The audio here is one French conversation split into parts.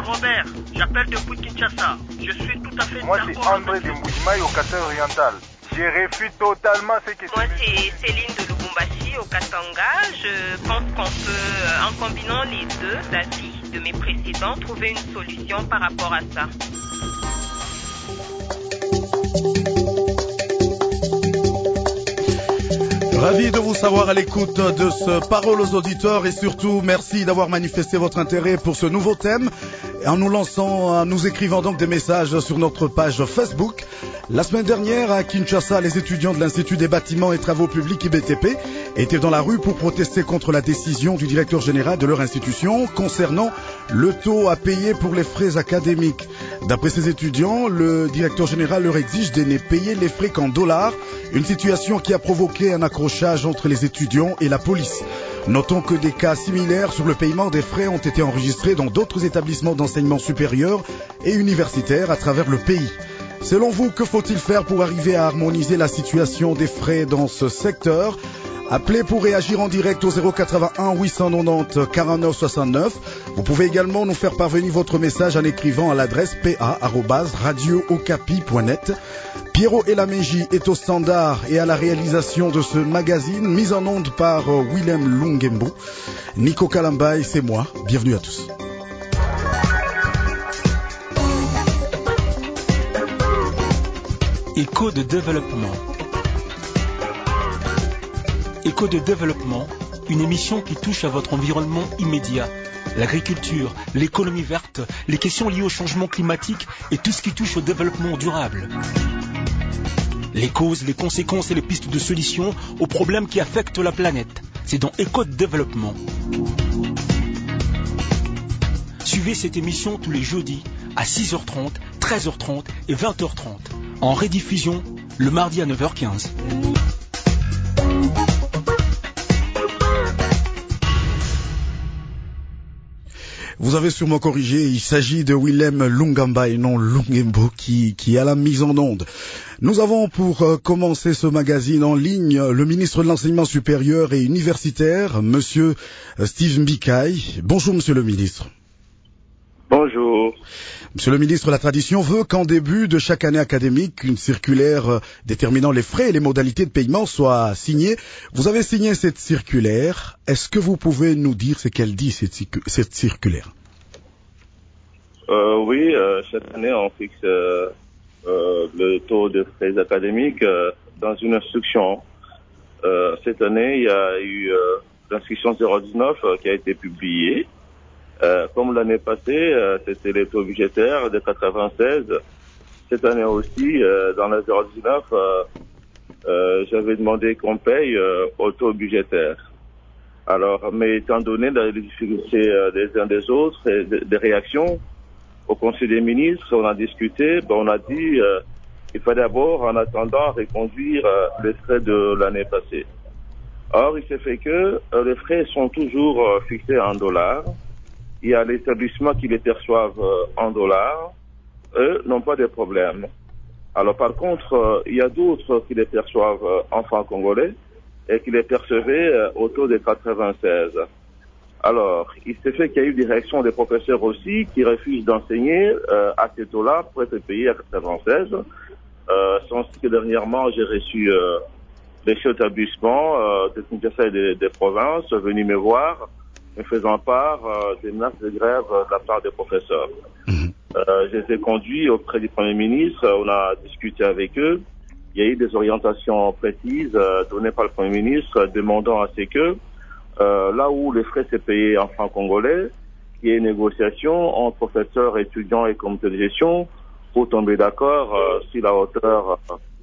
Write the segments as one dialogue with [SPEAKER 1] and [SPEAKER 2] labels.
[SPEAKER 1] Robert, j'appelle depuis Kinshasa. Je suis tout à fait
[SPEAKER 2] Moi,
[SPEAKER 1] d'accord.
[SPEAKER 2] c'est André de Moujimaï au Katanga-Oriental. Je réfute totalement ce que
[SPEAKER 3] Moi, c'est Céline de Lubumbashi au Katanga. Je pense qu'on peut, en combinant les deux avis de mes précédents, trouver une solution par rapport à ça.
[SPEAKER 4] Ravi de vous savoir à l'écoute de ce Parole aux auditeurs et surtout merci d'avoir manifesté votre intérêt pour ce nouveau thème en nous écrivant donc des messages sur notre page Facebook. La semaine dernière à Kinshasa, les étudiants de l'Institut des bâtiments et travaux publics IBTP étaient dans la rue pour protester contre la décision du directeur général de leur institution concernant le taux à payer pour les frais académiques. D'après ces étudiants, le directeur général leur exige de ne payer les frais qu'en dollars, une situation qui a provoqué un accrochage entre les étudiants et la police. Notons que des cas similaires sur le paiement des frais ont été enregistrés dans d'autres établissements d'enseignement supérieur et universitaires à travers le pays. Selon vous, que faut-il faire pour arriver à harmoniser la situation des frais dans ce secteur ? Appelez pour réagir en direct au 081 890 49 69. Vous pouvez également nous faire parvenir votre message en écrivant à l'adresse pa@radiookapi.net. Pierrot Elameji est au standard et à la réalisation de ce magazine, mis en onde par Willem Lungembu. Nico Kalambay, c'est moi. Bienvenue à tous.
[SPEAKER 5] Écho de développement. Écho de développement, une émission qui touche à votre environnement immédiat. L'agriculture, l'économie verte, les questions liées au changement climatique et tout ce qui touche au développement durable. Les causes, les conséquences et les pistes de solutions aux problèmes qui affectent la planète. C'est dans Écho de développement. Suivez cette émission tous les jeudis à 6h30, 13h30 et 20h30. En rediffusion, le mardi à 9h15.
[SPEAKER 4] Vous avez sûrement corrigé, il s'agit de Willem Lungamba et non Lungembo qui est à la mise en onde. Nous avons pour commencer ce magazine en ligne le ministre de l'Enseignement supérieur et universitaire, Monsieur Steve Mbikai. Bonjour Monsieur le ministre.
[SPEAKER 6] Bonjour.
[SPEAKER 4] Monsieur le ministre, la tradition veut qu'en début de chaque année académique, une circulaire déterminant les frais et les modalités de paiement soit signée. Vous avez signé cette circulaire. Est-ce que vous pouvez nous dire ce qu'elle dit, cette circulaire?
[SPEAKER 6] Oui, cette année, on fixe le taux de frais académiques dans une instruction. Cette année, il y a eu l'instruction 019 qui a été publiée. Comme l'année passée, c'était les taux budgétaires de 96. Cette année aussi, dans la 019, j'avais demandé qu'on paye au taux budgétaire. Alors, mais étant donné les difficultés des uns des autres et des réactions, au Conseil des ministres, on a discuté, on a dit il fallait d'abord, en attendant, reconduire les frais de l'année passée. Or, il s'est fait que les frais sont toujours fixés en dollars. Il y a l'établissement qui les perçoivent en dollars. Eux n'ont pas de problème. Alors par contre, il y a d'autres qui les perçoivent en francs congolais et qui les percevaient au taux de 96. Alors, il s'est fait qu'il y a eu des réactions des professeurs aussi qui refusent d'enseigner à ces taux-là pour être payés à 96. Sans que dernièrement, j'ai reçu les chefs d'établissement de Kinshasa et des provinces venus me voir, me faisant part des menaces de grève de la part des professeurs. Je les ai conduits auprès du Premier ministre, on a discuté avec eux. Il y a eu des orientations précises données par le Premier ministre demandant à ce que, là où les frais s'est payés en francs congolais, il y ait une négociation entre professeurs, étudiants et comité de gestion pour tomber d'accord sur la hauteur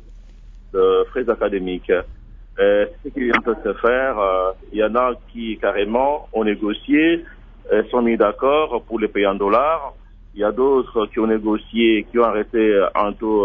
[SPEAKER 6] de frais académiques. Ce qui vient de se faire, il y en a qui carrément ont négocié, sont mis d'accord pour les payer en dollars. Il y a d'autres qui ont négocié, qui ont arrêté un taux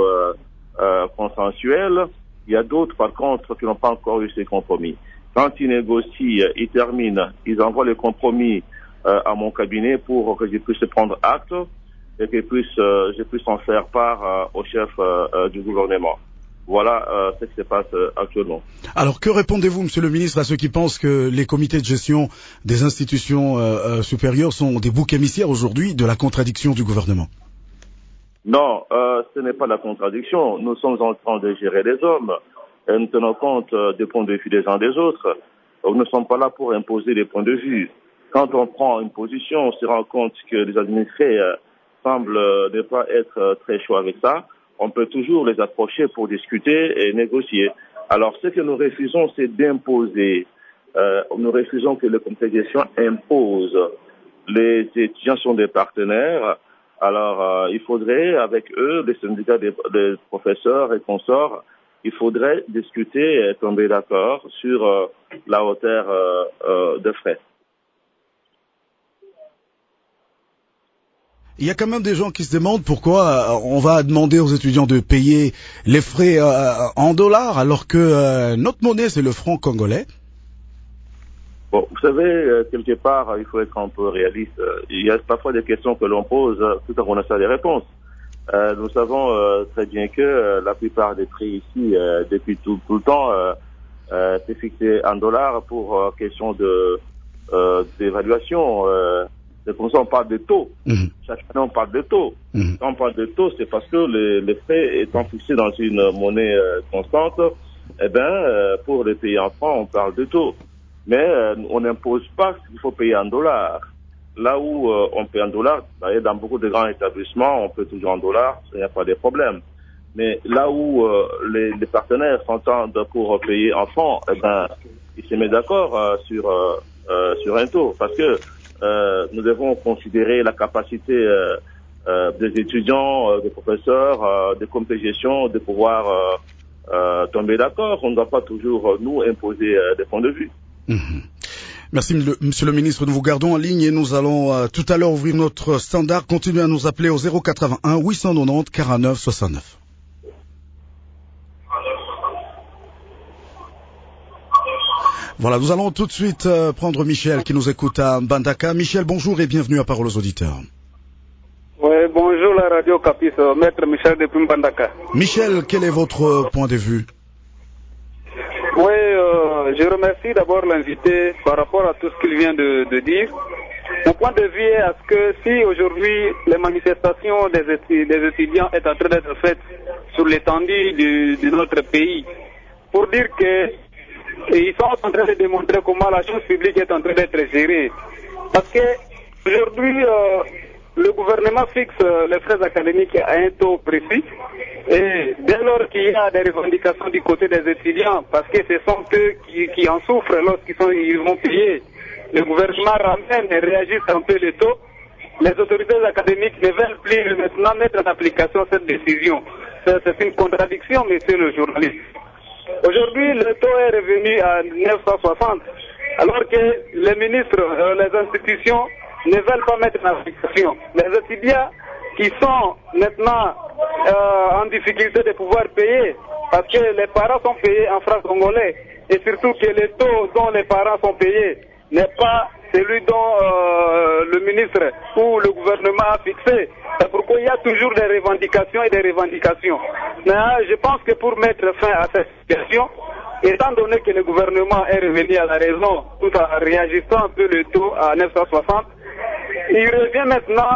[SPEAKER 6] consensuel. Il y a d'autres, par contre, qui n'ont pas encore eu ces compromis. Quand ils négocient, ils terminent, ils envoient les compromis à mon cabinet pour que je puisse prendre acte et que je puisse en faire part au chef du gouvernement. Voilà ce qui se passe actuellement.
[SPEAKER 4] Alors que répondez-vous, Monsieur le ministre, à ceux qui pensent que les comités de gestion des institutions supérieures sont des boucs émissaires aujourd'hui de la contradiction du gouvernement?
[SPEAKER 6] Non, ce n'est pas la contradiction. Nous sommes en train de gérer les hommes. Et nous tenons compte des points de vue des uns des autres. Donc, nous ne sommes pas là pour imposer des points de vue. Quand on prend une position, on se rend compte que les administrés semblent ne pas être très chauds avec ça. On peut toujours les approcher pour discuter et négocier. Alors, ce que nous refusons, c'est d'imposer. Nous refusons que le comité de gestion impose. Les étudiants sont des partenaires. Alors, il faudrait, avec eux, les syndicats des professeurs et consorts, il faudrait discuter et tomber d'accord sur la hauteur de frais.
[SPEAKER 4] Il y a quand même des gens qui se demandent pourquoi on va demander aux étudiants de payer les frais en dollars alors que notre monnaie, c'est le franc congolais.
[SPEAKER 6] Bon, vous savez, quelque part, il faut être un peu réaliste. Il y a parfois des questions que l'on pose tout en connaissant les réponses. Nous savons très bien que la plupart des prix ici, depuis tout le temps, c'est fixé en dollars pour question d'évaluation. C'est pour ça qu'on parle de taux. Chaque année, on parle de taux. Quand on parle de taux, c'est parce que les frais étant fixés dans une monnaie constante, eh ben, pour les pays en francs, on parle de taux. Mais on n'impose pas qu'il faut payer en dollars. Là où on paye en dollars, dans beaucoup de grands établissements, on paye toujours en dollars, il n'y a pas de problème. Mais là où les partenaires s'entendent pour payer en francs, eh ben, ils se mettent d'accord sur un taux. Parce que nous devons considérer la capacité des étudiants, des professeurs, des comités de gestion de pouvoir tomber d'accord. On ne doit pas toujours nous imposer des points de vue.
[SPEAKER 4] Merci, Monsieur le ministre. Nous vous gardons en ligne et nous allons tout à l'heure ouvrir notre standard. Continuez à nous appeler au 081 890 49 69. Voilà, nous allons tout de suite prendre Michel qui nous écoute à Mbandaka. Michel, bonjour et bienvenue à Parole aux auditeurs.
[SPEAKER 7] Oui, bonjour la radio Capis, maître Michel depuis Mbandaka.
[SPEAKER 4] Michel, quel est votre point de vue?
[SPEAKER 7] Oui, je remercie d'abord l'invité par rapport à tout ce qu'il vient de dire. Mon point de vue est à ce que si aujourd'hui les manifestations des étudiants est en train d'être faites sur l'étendue de notre pays, pour dire que ils sont en train de démontrer comment la chose publique est en train d'être gérée. Parce que aujourd'hui, le gouvernement fixe les frais académiques à un taux précis. Et dès lors qu'il y a des revendications du côté des étudiants, parce que ce sont eux qui en souffrent lorsqu'ils vont payer, le gouvernement ramène et réagit un peu les taux. Les autorités académiques ne veulent plus maintenant mettre en application cette décision. C'est une contradiction, monsieur le journaliste. Aujourd'hui, le taux est revenu à 960, alors que les ministres, les institutions ne veulent pas mettre en application. Les étudiants qui sont maintenant en difficulté de pouvoir payer, parce que les parents sont payés en francs congolais, et surtout que le taux dont les parents sont payés n'est pas celui dont le ministre ou le gouvernement a fixé. C'est pourquoi il y a toujours des revendications et des revendications. Mais je pense que pour mettre fin à cette situation, étant donné que le gouvernement est revenu à la raison tout en réagissant un peu le taux à 960, il revient maintenant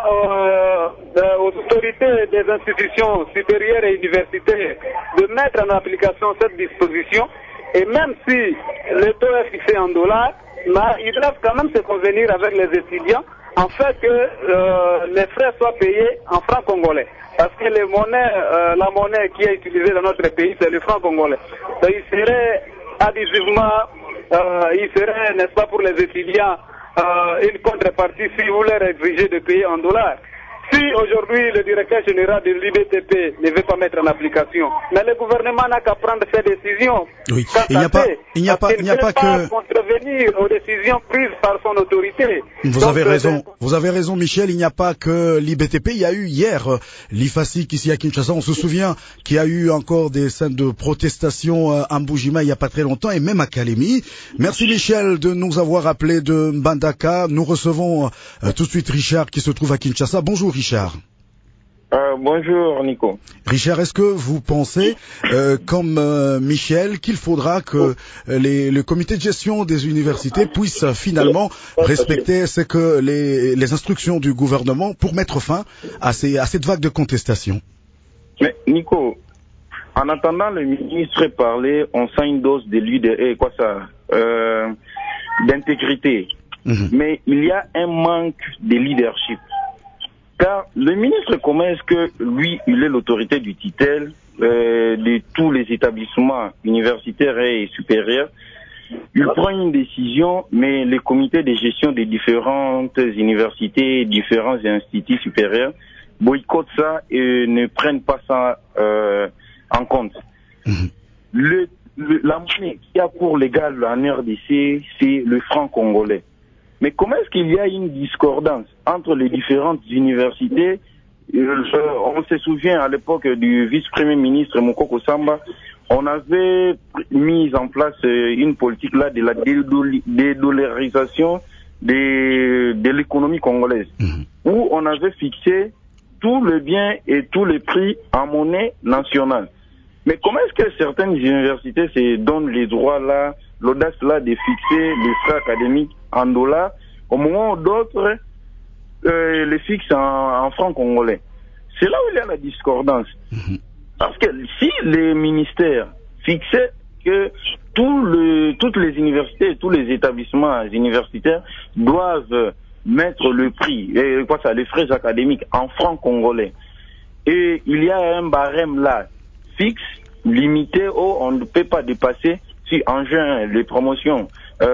[SPEAKER 7] aux autorités des institutions supérieures et universitaires de mettre en application cette disposition. Et même si le taux est fixé en dollars, ils doivent quand même se convenir avec les étudiants en fait que les frais soient payés en francs congolais. Parce que la monnaie qui est utilisée dans notre pays, c'est le franc congolais. Donc, il serait abusivement, n'est-ce pas, pour les étudiants, une contrepartie si vous leur exigez de payer en dollars. Si aujourd'hui le directeur général de l'IBTP ne veut pas mettre en application, mais le gouvernement n'a qu'à prendre ses décisions.
[SPEAKER 4] Oui, il n'y a pas que
[SPEAKER 7] contrevenir aux décisions prises par son autorité.
[SPEAKER 4] Vous avez raison, Michel. Il n'y a pas que l'IBTP. Il y a eu hier l'IFASIC ici à Kinshasa. On se souvient qu'il y a eu encore des scènes de protestation à Mbujima il n'y a pas très longtemps et même à Kalemi. Merci Michel de nous avoir appelé de Mbandaka. Nous recevons tout de suite Richard qui se trouve à Kinshasa. Bonjour Richard.
[SPEAKER 8] Bonjour Nico.
[SPEAKER 4] Richard, est-ce que vous pensez, comme Michel, qu'il faudra que le comité de gestion des universités puisse finalement respecter ce que les instructions du gouvernement pour mettre fin à cette vague de contestation?
[SPEAKER 8] Mais Nico, en attendant le ministre parler, on sent une dose de d'intégrité. Mais il y a un manque de leadership. Car le ministre, comment est-ce que lui, il est l'autorité du tutelle de tous les établissements universitaires et supérieurs? Il prend une décision, mais les comités de gestion des différentes universités, différents instituts supérieurs boycottent ça et ne prennent pas ça en compte. La monnaie qu'il y a pour légal en RDC, c'est le franc congolais. Mais comment est-ce qu'il y a une discordance entre les différentes universités? On se souvient à l'époque du vice-premier ministre Mokoko Samba, on avait mis en place une politique là de la dédollarisation de l'économie congolaise, où on avait fixé tous les biens et tous les prix en monnaie nationale. Mais comment est-ce que certaines universités se donnent les droits là, l'audace là de fixer les frais académiques en dollars, au moment où d'autres les fixent en francs congolais? C'est là où il y a la discordance. Parce que si les ministères fixaient que toutes les universités et tous les établissements universitaires doivent mettre le prix, les frais académiques en francs congolais, et il y a un barème là, fixe, limité, on ne peut pas dépasser, si en juin, les promotions,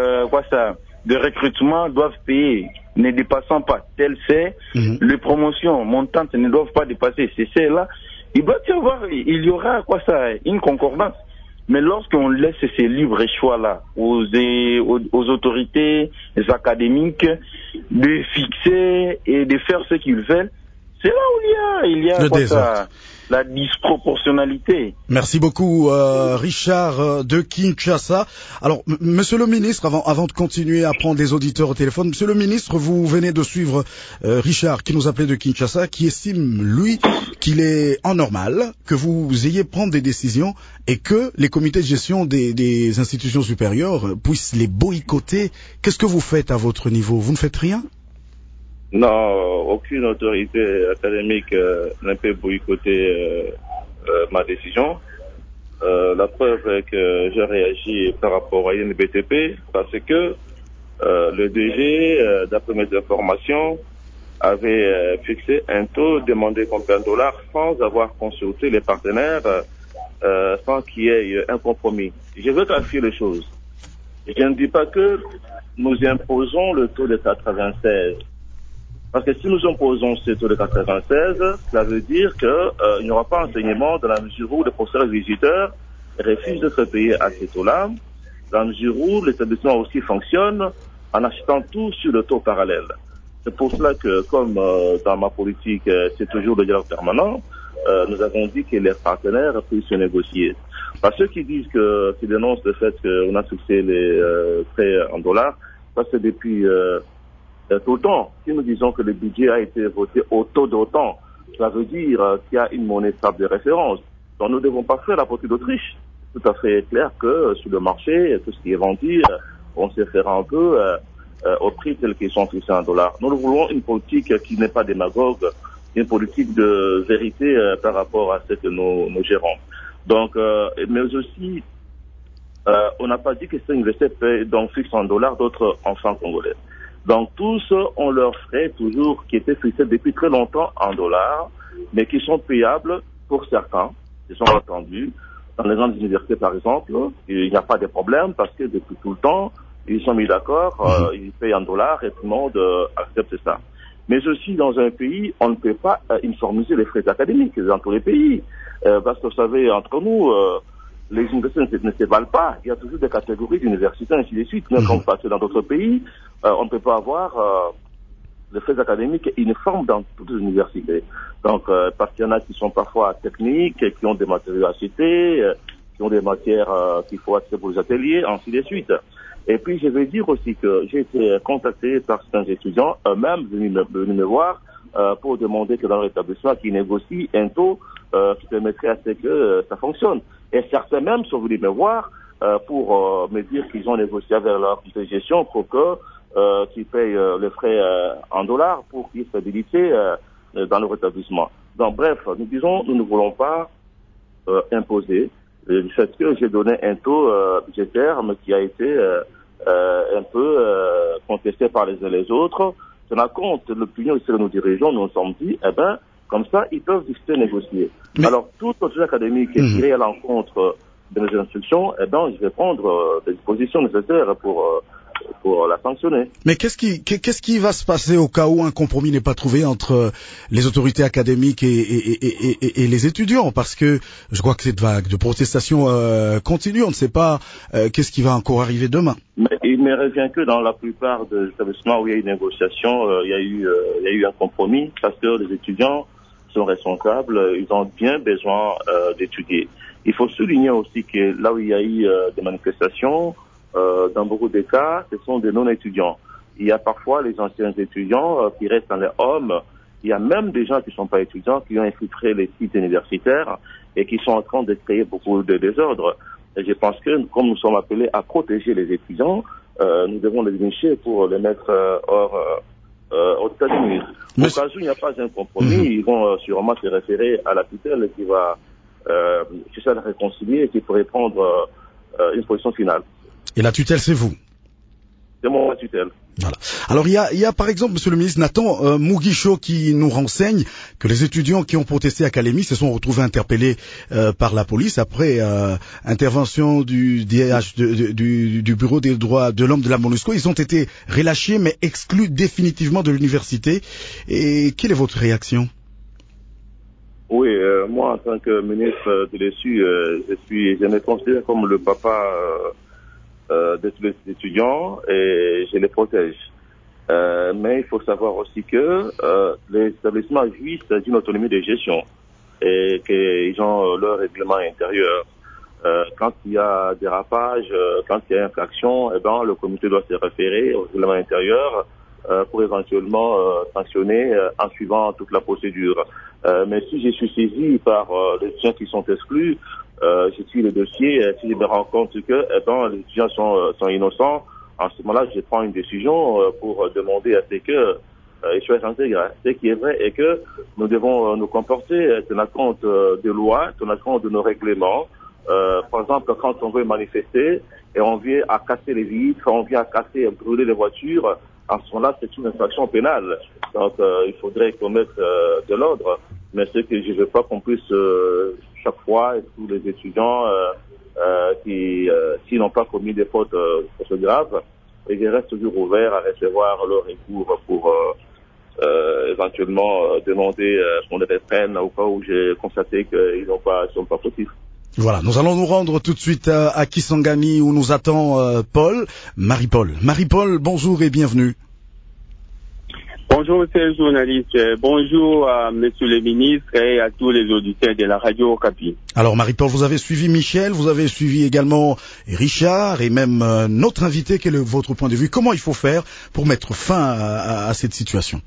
[SPEAKER 8] de recrutement doivent payer, ne dépassant pas tel c'est, les promotions montantes ne doivent pas dépasser c'est là, il y aura une concordance. Mais lorsqu'on laisse ces libres choix là aux autorités académiques de fixer et de faire ce qu'ils veulent, c'est là où il y a la disproportionnalité.
[SPEAKER 4] Merci beaucoup, Richard de Kinshasa. Alors, Monsieur le ministre, avant de continuer à prendre des auditeurs au téléphone, Monsieur le ministre, vous venez de suivre Richard qui nous appelait de Kinshasa, qui estime, lui, qu'il est anormal que vous ayez prendre des décisions et que les comités de gestion des institutions supérieures puissent les boycotter. Qu'est-ce que vous faites à votre niveau? Vous ne faites rien?
[SPEAKER 6] Non, aucune autorité académique ne peut boycotter ma décision. La preuve est que j'ai réagi par rapport à INBTP parce que le DG, d'après mes informations, avait fixé un taux demandé combien de dollars sans avoir consulté les partenaires, sans qu'il y ait un compromis. Je veux clarifier les choses. Je ne dis pas que nous imposons le taux de 96. Parce que si nous imposons ce taux de 96, cela veut dire qu'il n'y aura pas enseignement dans la mesure où les professeurs visiteurs refusent d'être payés à ce taux-là, dans la mesure où l'établissement aussi fonctionne en achetant tout sur le taux parallèle. C'est pour cela que, comme dans ma politique, c'est toujours le dialogue permanent, nous avons dit que les partenaires puissent se négocier. Par ceux qui disent qui dénoncent le fait qu'on a fixé les frais en dollars, ça c'est depuis tout le temps. Si nous disons que le budget a été voté au taux d'autant, ça veut dire qu'il y a une monnaie stable de référence. Donc nous ne devons pas faire la politique d'Autriche. C'est tout à fait clair que sur le marché, tout ce qui est vendu, on se fera un peu au prix tel qu'ils sont fixés en dollars. Nous voulons une politique qui n'est pas démagogue, une politique de vérité par rapport à ce que nous gérons. Donc, mais aussi, on n'a pas dit que c'est une recette donc fixe en dollars, d'autres en francs congolais. Donc tous ont leurs frais toujours qui étaient fixés depuis très longtemps en dollars, mais qui sont payables pour certains, qui sont attendus. Dans les grandes universités par exemple, il n'y a pas de problème parce que depuis tout le temps, ils sont mis d'accord, ils payent en dollars et tout le monde accepte ça. Mais aussi dans un pays, on ne peut pas uniformiser les frais académiques dans tous les pays. Parce que vous savez, entre nous, les universités ne se valent pas. Il y a toujours des catégories d'universités, ainsi de suite. Mais comme parce que dans d'autres pays, on ne peut pas avoir les frais académiques uniformes dans toutes les universités. Donc, parce qu'il y en a qui sont parfois techniques, qui ont des matériaux à citer, qui ont des matières qu'il faut acheter pour les ateliers, ainsi de suite. Et puis, je vais dire aussi que j'ai été contacté par certains étudiants, eux-mêmes venus me voir, pour demander que dans leur établissement, qu'ils négocient un taux qui permettrait à ce que ça fonctionne. Et certains même sont venus me voir pour me dire qu'ils ont négocié avec leur comité de gestion pour que qu'ils payent les frais en dollars pour qu'il y ait stabilité dans leur établissement. Donc bref, nous disons, nous ne voulons pas imposer le fait que j'ai donné un taux budgétaire, mais qui a été un peu contesté par les uns et les autres. Tenant compte de l'opinion que nous dirigeons, nous nous sommes dit, eh ben, comme ça, ils peuvent discuter, négocier. Mais... Alors, toute autorité académique qui est tirée à l'encontre de nos instructions, eh ben, je vais prendre des dispositions nécessaires pour la sanctionner.
[SPEAKER 4] Mais qu'est-ce qui va se passer au cas où un compromis n'est pas trouvé entre les autorités académiques et les étudiants? Parce que je crois que cette vague de protestation continue. On ne sait pas qu'est-ce qui va encore arriver demain.
[SPEAKER 6] Mais il me revient que dans la plupart des établissements où il y a eu une négociation, il y a eu un compromis parce que les étudiants sont responsables, ils ont bien besoin d'étudier. Il faut souligner aussi que là où il y a eu des manifestations, dans beaucoup de cas, ce sont des non-étudiants. Il y a parfois les anciens étudiants qui restent dans les hommes. Il y a même des gens qui ne sont pas étudiants qui ont infiltré les sites universitaires et qui sont en train de créer beaucoup de désordre. Et je pense que, comme nous sommes appelés à protéger les étudiants, nous devons les dénicher pour les mettre hors d'état de nuire. Au cas où il n'y a pas un compromis, ils vont sûrement se référer à la tutelle qui va chercher à la réconcilier et qui pourrait prendre une position finale.
[SPEAKER 4] Et la tutelle, c'est vous?
[SPEAKER 6] C'est moi, la tutelle.
[SPEAKER 4] Voilà. Alors il y a par exemple, Monsieur le ministre Nathan Mugisho qui nous renseigne que les étudiants qui ont protesté à Kalemi se sont retrouvés interpellés par la police après intervention du DH du Bureau des droits de l'homme de la MONUSCO. Ils ont été relâchés mais exclus définitivement de l'université. Et quelle est votre réaction?
[SPEAKER 6] Oui, moi en tant que ministre de l'ESU, je me considère comme le papa de tous les étudiants et je les protège. Mais il faut savoir aussi que les établissements jouissent d'une autonomie de gestion et qu'ils ont leur règlement intérieur. Quand il y a dérapage, quand il y a infraction, eh ben, le comité doit se référer au règlement intérieur pour éventuellement sanctionner en suivant toute la procédure. Mais si je suis saisi par les étudiants qui sont exclus, je suis le dossier, si je me rends compte que les étudiants sont innocents, en ce moment-là, je prends une décision pour demander à ce que ils soient intégrés. Ce qui est vrai est que nous devons nous comporter tenant compte des lois, tenant compte de nos règlements. Par exemple, quand on veut manifester et on vient à casser les vitres, on vient à casser, brûler les voitures, en ce moment-là, c'est une infraction pénale. Donc, il faudrait qu'on mette de l'ordre. Mais ce que je ne veux pas qu'on puisse chaque fois, tous les étudiants qui n'ont pas commis des fautes graves, et je reste toujours ouvert à recevoir leur recours pour éventuellement demander qu'on les reprenne au cas où j'ai constaté qu'ils sont pas fautifs.
[SPEAKER 4] Voilà, nous allons nous rendre tout de suite à Kisangani où nous attend Marie-Paul. Marie-Paul, bonjour et bienvenue.
[SPEAKER 9] Bonjour, monsieur le journaliste. Bonjour à monsieur le ministre et à tous les auditeurs de la radio Okapi.
[SPEAKER 4] Alors, Marie-Paul, vous avez suivi Michel, vous avez suivi également Richard et même notre invité. Quel est votre point de vue? Comment il faut faire pour mettre fin à cette situation?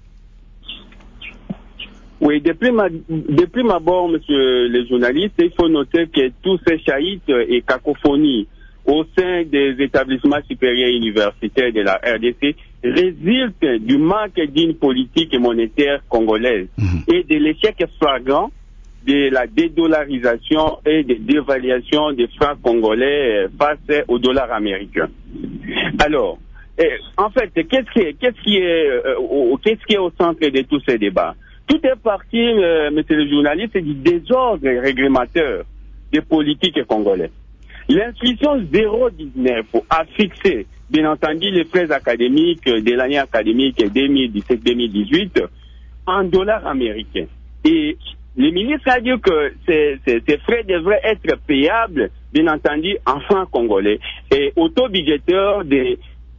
[SPEAKER 9] Oui, depuis ma bord, monsieur le journaliste, il faut noter que tous ces chaïtes et cacophonie au sein des établissements supérieurs universitaires de la RDC résulte du manque d'une politique monétaire congolaise et de l'échec flagrant de la dédollarisation et de dévaluation des francs congolais face au dollar américain. Alors, en fait, qu'est-ce qui est au centre de tous ces débats? Tout est parti, monsieur le journaliste, du désordre réglementaire des politiques congolais. L'instruction 019 a fixé, bien entendu, les frais académiques de l'année académique 2017-2018 en dollars américains. Et le ministre a dit que ces frais devraient être payables, bien entendu, en francs congolais et au taux budgétaire de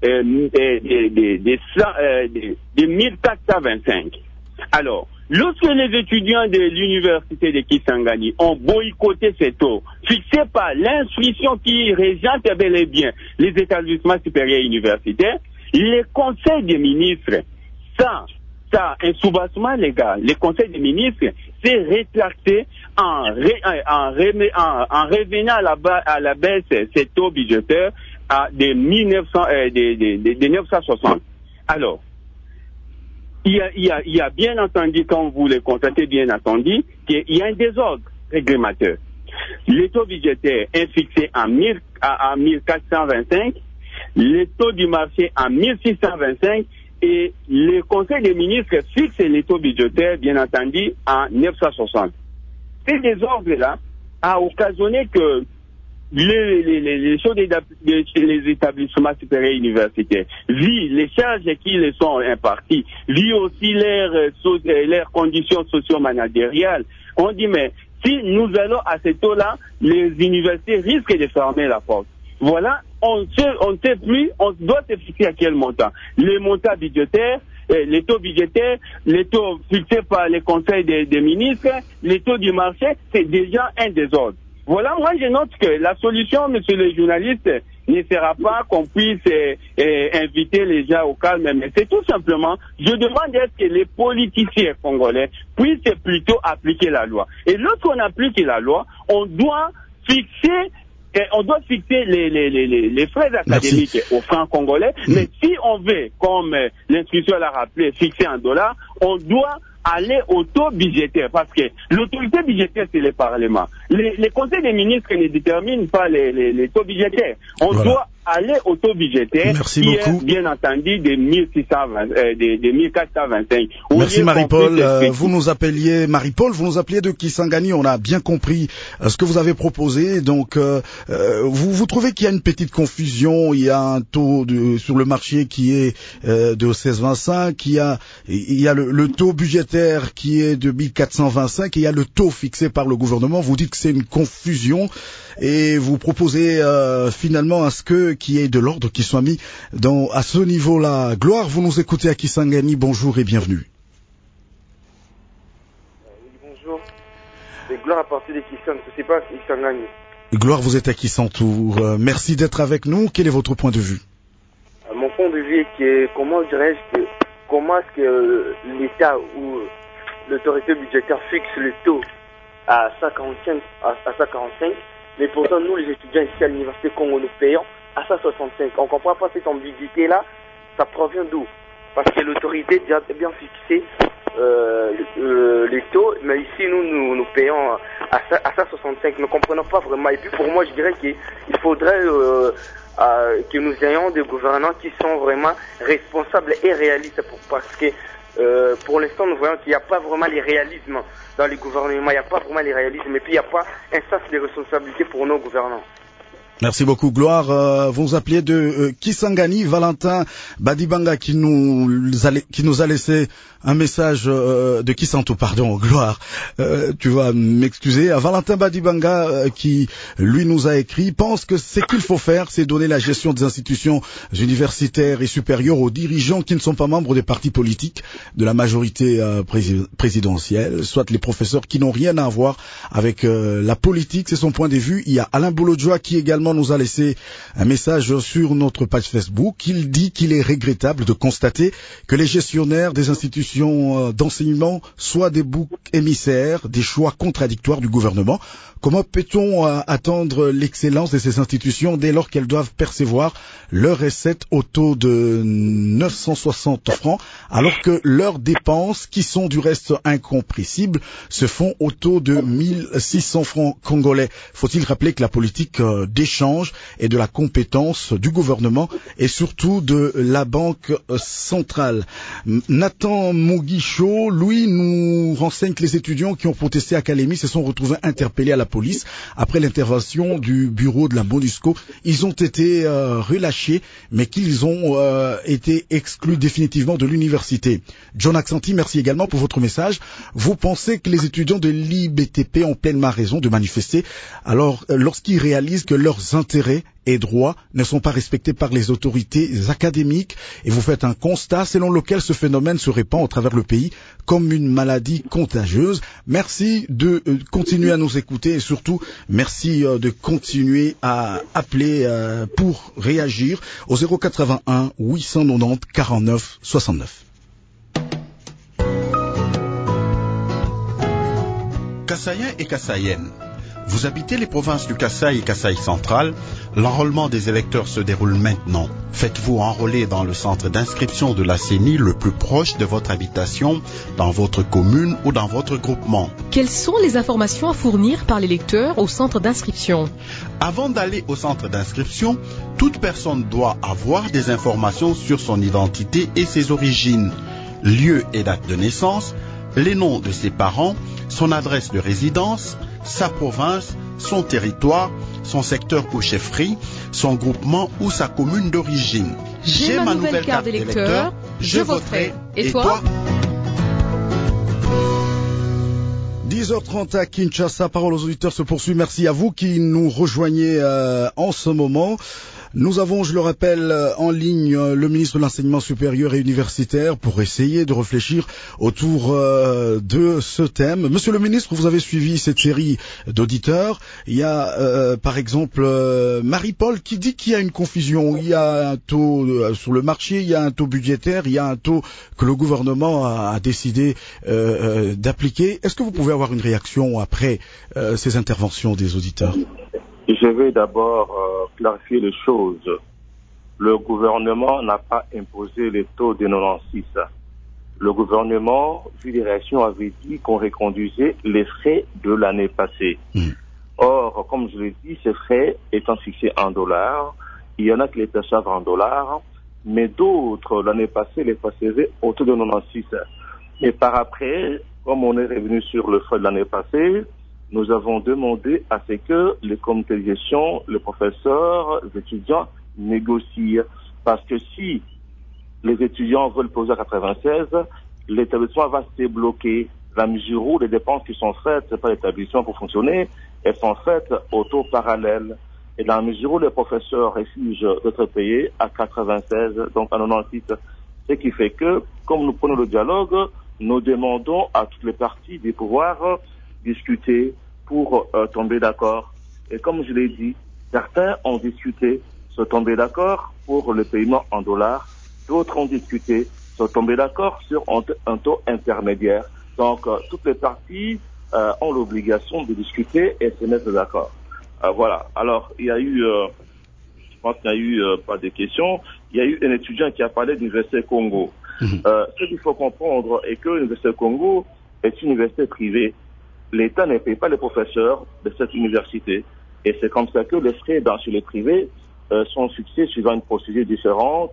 [SPEAKER 9] 1425. Alors, lorsque les étudiants de l'université de Kisangani ont boycotté ces taux, fixés par l'instruction qui régente bel et bien les établissements supérieurs universitaires, les conseils des ministres, sans ça, un soubassement légal, le Conseil des ministres s'est rétracté en revenant à la baisse ces taux budgétaires de 1960. Alors, il y a bien entendu, comme vous le constatez bien entendu, qu'il y a un désordre réglementaire. Le taux budgétaire est fixé à 1425, le taux du marché à 1625 et le Conseil des ministres fixe les taux budgétaires, bien entendu, à 960. Ces désordres-là a occasionné que les établissements supérieurs universitaires, vu les charges qui les sont imparties, vu aussi leurs conditions socio-managériales, on dit mais si nous allons à ce taux-là, les universités risquent de fermer la porte. Voilà, on sait plus, on doit se fixer à quel montant. Les montants budgétaires, les taux budgétaires, les taux fixés par les conseils des ministres, les taux du marché, c'est déjà un désordre. Voilà, moi je note que la solution, monsieur le journaliste, ne sera pas qu'on puisse inviter les gens au calme, mais c'est tout simplement, je demande est-ce que les politiciens congolais puissent plutôt appliquer la loi. Et lorsqu'on applique la loi, on doit fixer les frais académiques aux francs congolais, mais si on veut, comme l'instruction l'a rappelé, fixer en dollars, on doit aller au taux budgétaire, parce que l'autorité budgétaire, c'est le Parlement. Les conseils des ministres ne déterminent pas les taux budgétaires. On doit aller au taux budgétaire,
[SPEAKER 4] merci
[SPEAKER 9] qui
[SPEAKER 4] beaucoup.
[SPEAKER 9] Est bien entendu des 1425.
[SPEAKER 4] Merci Marie-Paul. Vous nous appeliez Marie-Paul, vous nous appeliez de Kisangani. On a bien compris ce que vous avez proposé. Donc, vous trouvez qu'il y a une petite confusion. Il y a un taux sur le marché qui est de 16,25. Il y a le taux budgétaire qui est de 1425. Et il y a le taux fixé par le gouvernement. Vous dites que c'est une confusion et vous proposez finalement à ce qu'il y ait de l'ordre qui soit mis à ce niveau-là. Gloire, vous nous écoutez à Kisangani, bonjour et bienvenue.
[SPEAKER 10] Oui, bonjour. C'est Gloire à partir de Kisangani, je ne sais pas Kisangani.
[SPEAKER 4] Gloire, vous êtes à Kissantour. Merci d'être avec nous. Quel est votre point de vue?
[SPEAKER 10] Mon point de vue est que, comment est-ce que l'État ou l'autorité budgétaire fixe le taux à 145, mais pourtant nous les étudiants ici à l'université Congo nous payons à 165. On ne comprend pas cette ambiguïté-là, ça provient d'où? Parce que l'autorité a bien fixé les taux, mais ici nous payons à 165. Nous ne comprenons pas vraiment. Et puis pour moi je dirais qu'il faudrait que nous ayons des gouvernants qui sont vraiment responsables et réalistes, parce que pour l'instant nous voyons qu'il n'y a pas vraiment les réalismes dans les gouvernements, il n'y a pas vraiment les réalismes, et puis il n'y a pas un sens de responsabilité pour nos gouvernants.
[SPEAKER 4] Merci beaucoup, Gloire. Vous appeliez de Kisangani, Valentin Badibanga qui nous a laissé un message de Kisanto, pardon, Gloire. Tu vas m'excuser. Valentin Badibanga qui, lui, nous a écrit, pense que ce qu'il faut faire, c'est donner la gestion des institutions universitaires et supérieures aux dirigeants qui ne sont pas membres des partis politiques de la majorité présidentielle, soit les professeurs qui n'ont rien à voir avec la politique. C'est son point de vue. Il y a Alain Boulodjoa qui également nous a laissé un message sur notre page Facebook. Il dit qu'il est regrettable de constater que les gestionnaires des institutions d'enseignement soient des boucs émissaires des choix contradictoires du gouvernement. Comment peut-on attendre l'excellence de ces institutions dès lors qu'elles doivent percevoir leurs recettes au taux de 960 francs alors que leurs dépenses, qui sont du reste incompressibles, se font au taux de 1600 francs congolais? Faut-il rappeler que la politique d'échange et de la compétence du gouvernement et surtout de la Banque centrale? Nathan Mugisho, lui, nous renseigne que les étudiants qui ont protesté à Kalemi se sont retrouvés interpellés à la police après l'intervention du bureau de la MONUSCO. Ils ont été relâchés, mais qu'ils ont été exclus définitivement de l'université. John Accenti, merci également pour votre message. Vous pensez que les étudiants de l'IBTP ont pleinement raison de manifester alors lorsqu'ils réalisent que leurs intérêts et droits ne sont pas respectés par les autorités académiques, et vous faites un constat selon lequel ce phénomène se répand au travers le pays comme une maladie contagieuse. Merci de continuer à nous écouter et surtout merci de continuer à appeler pour réagir au 081 890 49 69.
[SPEAKER 11] Kassaïens et Kassaïennes, vous habitez les provinces du Kasaï et Kasaï central, l'enrôlement des électeurs se déroule maintenant. Faites-vous enrôler dans le centre d'inscription de la CENI le plus proche de votre habitation, dans votre commune ou dans votre groupement.
[SPEAKER 12] Quelles sont les informations à fournir par l'électeur au centre d'inscription?
[SPEAKER 11] Avant d'aller au centre d'inscription, toute personne doit avoir des informations sur son identité et ses origines, lieu et date de naissance, les noms de ses parents, son adresse de résidence, sa province, son territoire, son secteur ou chefferie, son groupement ou sa commune d'origine.
[SPEAKER 12] J'ai ma nouvelle carte d'électeur, je voterai. Et toi?
[SPEAKER 4] 10h30 à Kinshasa, parole aux auditeurs se poursuit. Merci à vous qui nous rejoignez en ce moment. Nous avons, je le rappelle, en ligne le ministre de l'Enseignement supérieur et universitaire pour essayer de réfléchir autour de ce thème. Monsieur le ministre, vous avez suivi cette série d'auditeurs. Il y a par exemple Marie-Paul qui dit qu'il y a une confusion. Il y a un taux sur le marché, il y a un taux budgétaire, il y a un taux que le gouvernement a décidé d'appliquer. Est-ce que vous pouvez avoir une réaction après ces interventions des auditeurs?
[SPEAKER 6] Je vais d'abord clarifier les choses. Le gouvernement n'a pas imposé les taux de 96. Le gouvernement, vu les réactions, avait dit qu'on reconduisait les frais de l'année passée. Or, comme je l'ai dit, ces frais étant fixés en dollars, il y en a qui les perçoivent en dollars, mais d'autres, l'année passée, les percevaient au taux de 96. Et par après, comme on est revenu sur le frais de l'année passée, nous avons demandé à ce que les comités de gestion, les professeurs, les étudiants négocient. Parce que si les étudiants veulent poser à 96, l'établissement va se bloquer. La mesure où les dépenses qui sont faites par l'établissement pour fonctionner, elles sont faites au taux parallèle. Et dans la mesure où les professeurs refusent d'être payés à 96, donc à 96, ce qui fait que, comme nous prenons le dialogue, nous demandons à toutes les parties de pouvoir discuter pour tomber d'accord. Et comme je l'ai dit, certains ont discuté, se tomber d'accord pour le paiement en dollars, d'autres ont discuté, se tomber d'accord sur un taux intermédiaire. Donc toutes les parties ont l'obligation de discuter et se mettre d'accord. Voilà. Alors il y a eu, je pense qu'il y a eu pas de questions, il y a eu un étudiant qui a parlé de l'Université Congo. Ce qu'il faut comprendre est que l'Université Congo est une université privée. L'État ne paye pas les professeurs de cette université. Et c'est comme ça que les frais sur les privés sont fixés suivant une procédure différente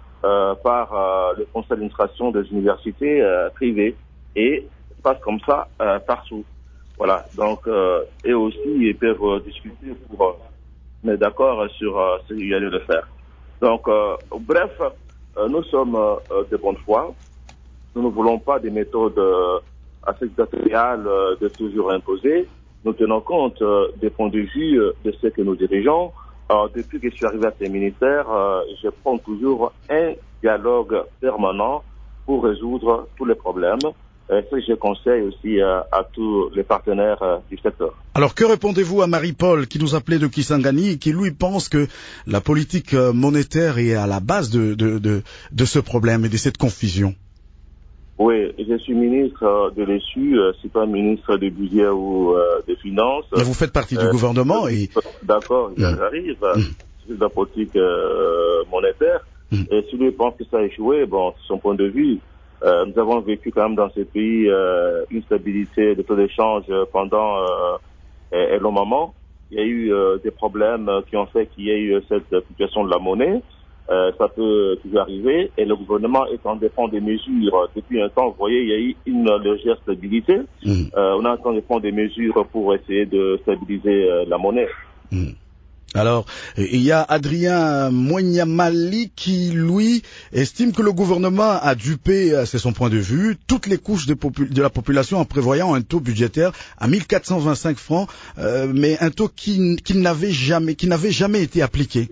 [SPEAKER 6] par le conseil d'administration des universités privées. Et ça se passe comme ça partout. Voilà. Donc, et aussi, ils peuvent discuter pour mettre d'accord sur ce qu'il y a lieu de faire. Donc, bref, nous sommes de bonne foi. Nous ne voulons pas des méthodes assez dictatoriales de toujours imposer. Nous tenons compte des points de vue de ceux que nous dirigeons. Alors, depuis que je suis arrivé à ces ministères, je prends toujours un dialogue permanent pour résoudre tous les problèmes. Ce que je conseille aussi à tous les partenaires du secteur.
[SPEAKER 4] Alors, que répondez-vous à Marie-Paul qui nous appelait de Kisangani et qui, lui, pense que la politique monétaire est à la base de ce problème et de cette confusion?
[SPEAKER 6] Oui, je suis ministre de l'ESU, c'est pas ministre du budget ou des finances.
[SPEAKER 4] Mais vous faites partie du gouvernement et...
[SPEAKER 6] D'accord, j'arrive. C'est la politique monétaire. Et si lui pense que ça a échoué, bon, c'est son point de vue. Nous avons vécu quand même dans ce pays une stabilité de taux d'échange pendant un long moment. Il y a eu des problèmes qui ont fait qu'il y ait eu cette fluctuation de la monnaie. Ça peut toujours arriver et le gouvernement est en train des mesures. Depuis un temps, vous voyez, il y a eu une légère stabilité. On est en train de prendre des mesures pour essayer de stabiliser la monnaie.
[SPEAKER 4] Alors, il y a Adrien Moignamali qui, lui, estime que le gouvernement a dupé, c'est son point de vue, toutes les couches de la population en prévoyant un taux budgétaire à 1425 francs, mais un taux qui n'avait jamais été appliqué.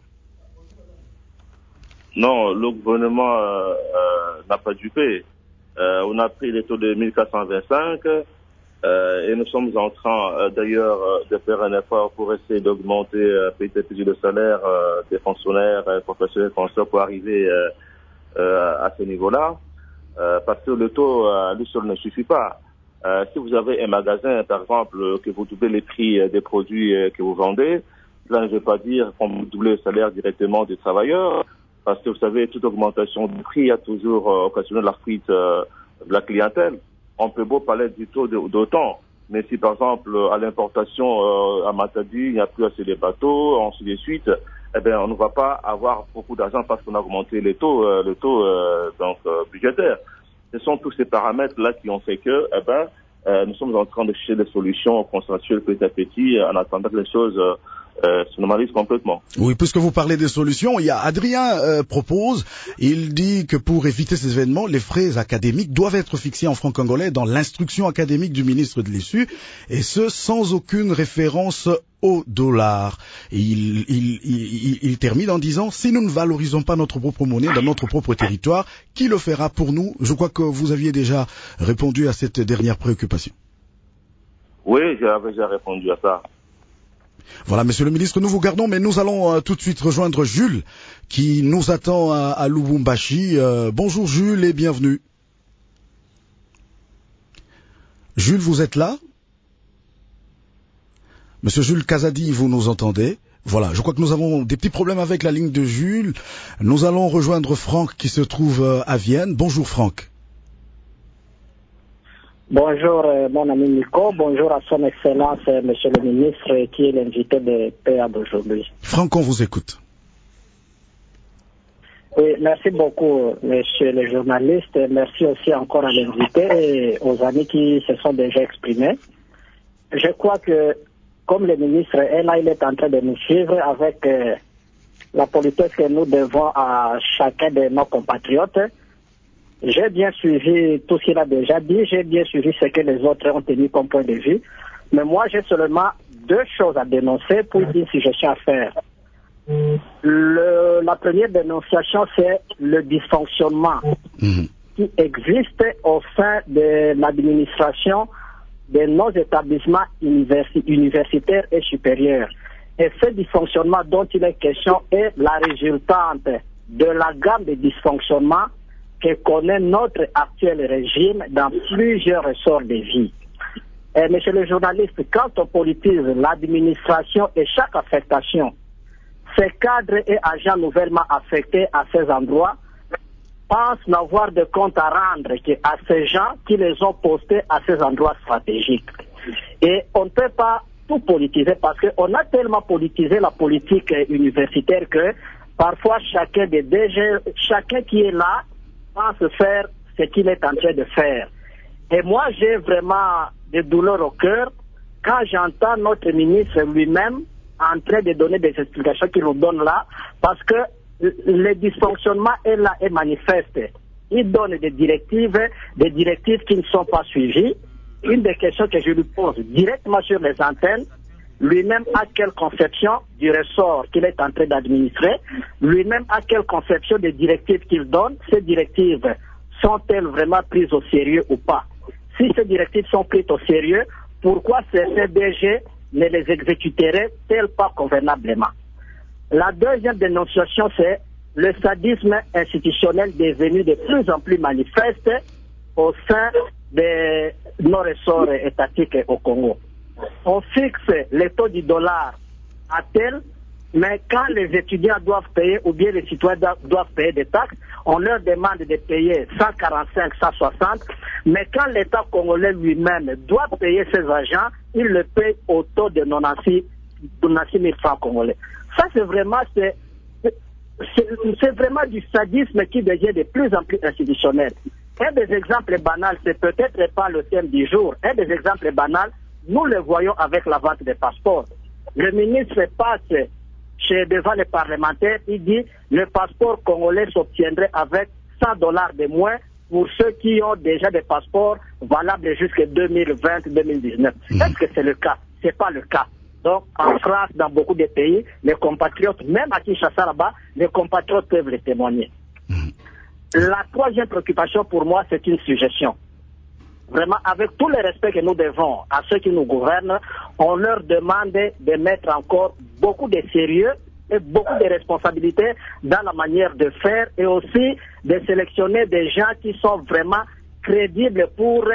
[SPEAKER 6] Non, le gouvernement n'a pas dupé. On a pris les taux de 1425 et nous sommes en train d'ailleurs de faire un effort pour essayer d'augmenter petit à petit le salaire des fonctionnaires, professionnels, fonctionnaires pour arriver à ce niveau-là. Parce que le taux à lui seul ne suffit pas. Si vous avez un magasin, par exemple, que vous doublez les prix des produits que vous vendez, cela ne veut pas dire qu'on vous doublez le salaire directement des travailleurs, parce que vous savez, toute augmentation de prix a toujours occasionné la fuite de la clientèle. On peut beau parler du taux d'autant, mais si par exemple à l'importation à Matadi, il n'y a plus assez de bateaux, ainsi de suite, eh bien on ne va pas avoir beaucoup d'argent parce qu'on a augmenté le taux budgétaire. Ce sont tous ces paramètres-là qui ont fait que, nous sommes en train de chercher des solutions consensuelles petit à petit, en attendant que les choses se normalisent complètement.
[SPEAKER 4] Oui, puisque vous parlez des solutions, il y a Adrien propose, il dit que pour éviter ces événements, les frais académiques doivent être fixés en francs congolais dans l'instruction académique du ministre de l'Issu, et ce sans aucune référence au dollar. Et il termine en disant, si nous ne valorisons pas notre propre monnaie dans notre propre territoire, qui le fera pour nous? Je crois que vous aviez déjà répondu à cette dernière préoccupation.
[SPEAKER 6] Oui, j'avais déjà répondu à ça.
[SPEAKER 4] Voilà, monsieur le ministre, nous vous gardons, mais nous allons tout de suite rejoindre Jules, qui nous attend à Lubumbashi. Bonjour Jules et bienvenue. Jules, vous êtes là? Monsieur Jules Kazadi, vous nous entendez? Voilà, je crois que nous avons des petits problèmes avec la ligne de Jules. Nous allons rejoindre Franck qui se trouve à Vienne. Bonjour Franck.
[SPEAKER 13] Bonjour mon ami Nico, bonjour à son excellence monsieur le ministre qui est l'invité de PA d'aujourd'hui.
[SPEAKER 4] Franck, on vous écoute.
[SPEAKER 13] Oui, merci beaucoup monsieur le journaliste, merci aussi encore à l'invité et aux amis qui se sont déjà exprimés. Je crois que comme le ministre est là, il est en train de nous suivre avec la politesse que nous devons à chacun de nos compatriotes. J'ai bien suivi tout ce qu'il a déjà dit, j'ai bien suivi ce que les autres ont tenu comme point de vue, mais moi j'ai seulement deux choses à dénoncer pour une suggestion à faire. La première dénonciation, c'est le dysfonctionnement qui existe au sein de l'administration de nos établissements universitaires et supérieurs. Et ce dysfonctionnement dont il est question est la résultante de la gamme de dysfonctionnements que connaît notre actuel régime dans plusieurs ressorts de vie. Et monsieur le journaliste, quand on politise l'administration et chaque affectation, ces cadres et agents nouvellement affectés à ces endroits pensent n'avoir de compte à rendre à ces gens qui les ont postés à ces endroits stratégiques. Et on ne peut pas tout politiser parce qu'on a tellement politisé la politique universitaire que parfois chacun qui est là pense faire ce qu'il est en train de faire. Et moi, j'ai vraiment des douleurs au cœur quand j'entends notre ministre lui-même en train de donner des explications qu'il nous donne là, parce que le dysfonctionnement est là et manifeste. Il donne des directives qui ne sont pas suivies. Une des questions que je lui pose directement sur les antennes, lui-même a quelle conception du ressort qu'il est en train d'administrer, lui-même a quelle conception des directives qu'il donne, ces directives sont-elles vraiment prises au sérieux ou pas? Si ces directives sont prises au sérieux, pourquoi ces DG ne les exécuteraient-elles pas convenablement? La deuxième dénonciation, c'est le sadisme institutionnel devenu de plus en plus manifeste au sein de nos ressorts étatiques au Congo. On fixe les taux du dollar à tel, mais quand les étudiants doivent payer ou bien les citoyens doivent payer des taxes, on leur demande de payer 145, 160, mais quand l'État congolais lui-même doit payer ses agents, il le paye au taux de 96 000 francs congolais. Ça, c'est vraiment du sadisme qui devient de plus en plus institutionnel. Un des exemples banals, c'est peut-être pas le thème du jour, un des exemples banals, nous le voyons avec la vente des passeports. Le ministre passe devant les parlementaires, il dit le passeport congolais s'obtiendrait avec $100 de moins pour ceux qui ont déjà des passeports valables jusqu'en 2020-2019. Est-ce que c'est le cas? C'est pas le cas. Donc, en France, dans beaucoup de pays, les compatriotes, même à Kinshasa là-bas, les compatriotes peuvent le témoigner. La troisième préoccupation pour moi, c'est une suggestion. Vraiment, avec tout le respect que nous devons à ceux qui nous gouvernent, on leur demande de mettre encore beaucoup de sérieux et beaucoup de responsabilités dans la manière de faire et aussi de sélectionner des gens qui sont vraiment crédibles pour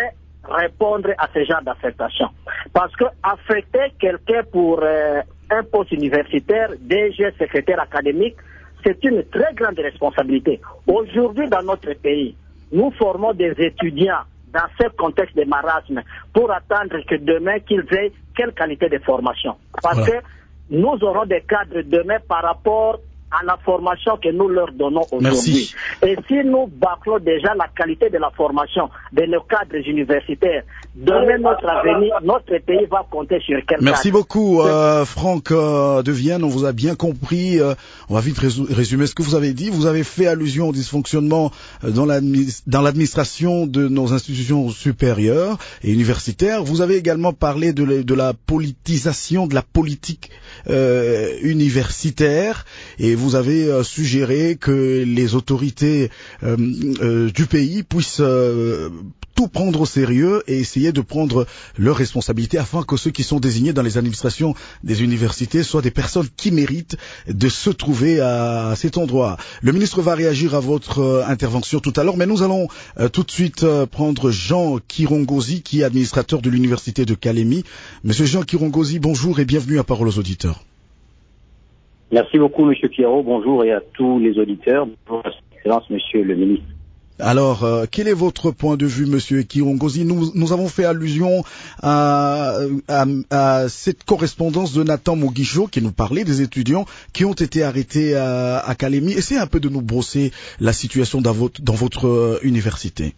[SPEAKER 13] répondre à ce genre d'affectation. Parce que affecter quelqu'un pour un poste universitaire, DG, secrétaire académique, c'est une très grande responsabilité. Aujourd'hui, dans notre pays, nous formons des étudiants dans ce contexte de marasme pour attendre que demain qu'ils aient quelle qualité de formation. Parce que nous aurons des cadres demain par rapport à la formation que nous leur donnons aujourd'hui. Et si nous bâclons déjà la qualité de la formation de nos cadres universitaires, demain notre avenir, notre pays va compter sur quel
[SPEAKER 4] Merci beaucoup, Franck de Vienne. On vous a bien compris. On va vite résumer ce que vous avez dit. Vous avez fait allusion au dysfonctionnement dans l'administration de nos institutions supérieures et universitaires. Vous avez également parlé de la politisation de la politique universitaire, et vous avez suggéré que les autorités du pays puissent tout prendre au sérieux et essayer de prendre leurs responsabilités afin que ceux qui sont désignés dans les administrations des universités soient des personnes qui méritent de se trouver à cet endroit. Le ministre va réagir à votre intervention tout à l'heure, mais nous allons tout de suite prendre Jean Kirongozi, qui est administrateur de l'université de Kalemi. Monsieur Jean Kirongozi, bonjour et bienvenue à Parole aux auditeurs.
[SPEAKER 14] Merci beaucoup, Monsieur Pierrot. Bonjour et à tous les auditeurs. Bonjour, Excellence, Monsieur le ministre.
[SPEAKER 4] Alors, quel est votre point de vue, Monsieur Kirongozi? Nous avons fait allusion à cette correspondance de Nathan Moguicho qui nous parlait des étudiants qui ont été arrêtés à Kalemi. Essayez un peu de nous brosser la situation dans votre université.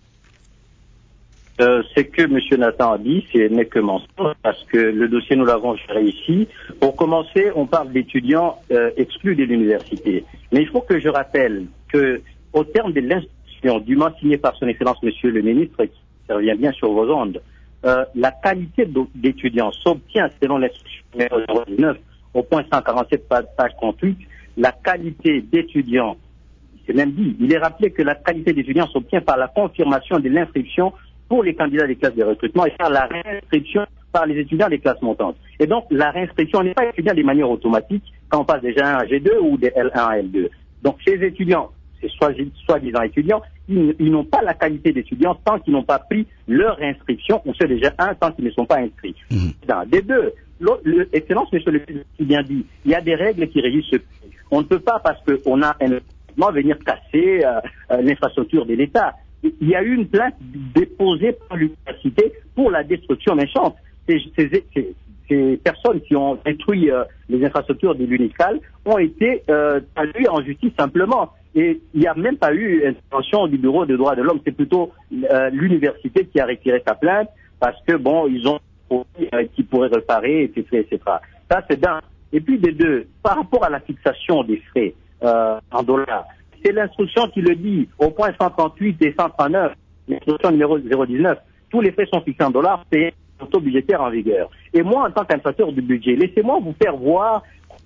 [SPEAKER 14] Ce que M. Nathan a dit, ce n'est que mensonge, parce que le dossier, nous l'avons géré ici. Pour commencer, on parle d'étudiants exclus de l'université. Mais il faut que je rappelle que, au terme de l'institution dûment signée par son Excellence, Monsieur le ministre, qui revient bien sur vos ondes, la qualité d'étudiants s'obtient, selon l'instruction numéro 09, au point 147, page 38, la qualité d'étudiants, c'est même dit, il est rappelé que la qualité d'étudiants s'obtient par la confirmation de l'inscription pour les candidats des classes de recrutement et par la réinscription par les étudiants des classes montantes. Et donc, la réinscription n'est pas étudiant de manière automatique quand on passe des G1 à G2 ou des L1 à L2. Donc, ces étudiants, ces soi-disant étudiants, ils n'ont pas la qualité d'étudiants tant qu'ils n'ont pas pris leur réinscription, ou ceux des G1 tant qu'ils ne sont pas inscrits. Des deux, Excellence, Monsieur le Président, bien dit, il y a des règles qui régissent ce pays. On ne peut pas, parce qu'on a un événement, venir casser l'infrastructure de l'État. Il y a eu une plainte déposée par l'université pour la destruction méchante. Ces personnes qui ont détruit les infrastructures de l'UNICAL ont été traduites en justice simplement. Et il n'y a même pas eu intervention du Bureau des droits de l'homme. C'est plutôt l'université qui a retiré sa plainte parce que, bon, ils ont qui pourraient réparer, etc., etc. Ça, c'est d'un. Et puis, des deux, par rapport à la fixation des frais en dollars, c'est l'instruction qui le dit, au point 138 et 139, l'instruction numéro 019, tous les frais sont fixés en dollars, c'est un taux budgétaire en vigueur. Et moi, en tant qu'administrateur du budget, laissez-moi vous faire voir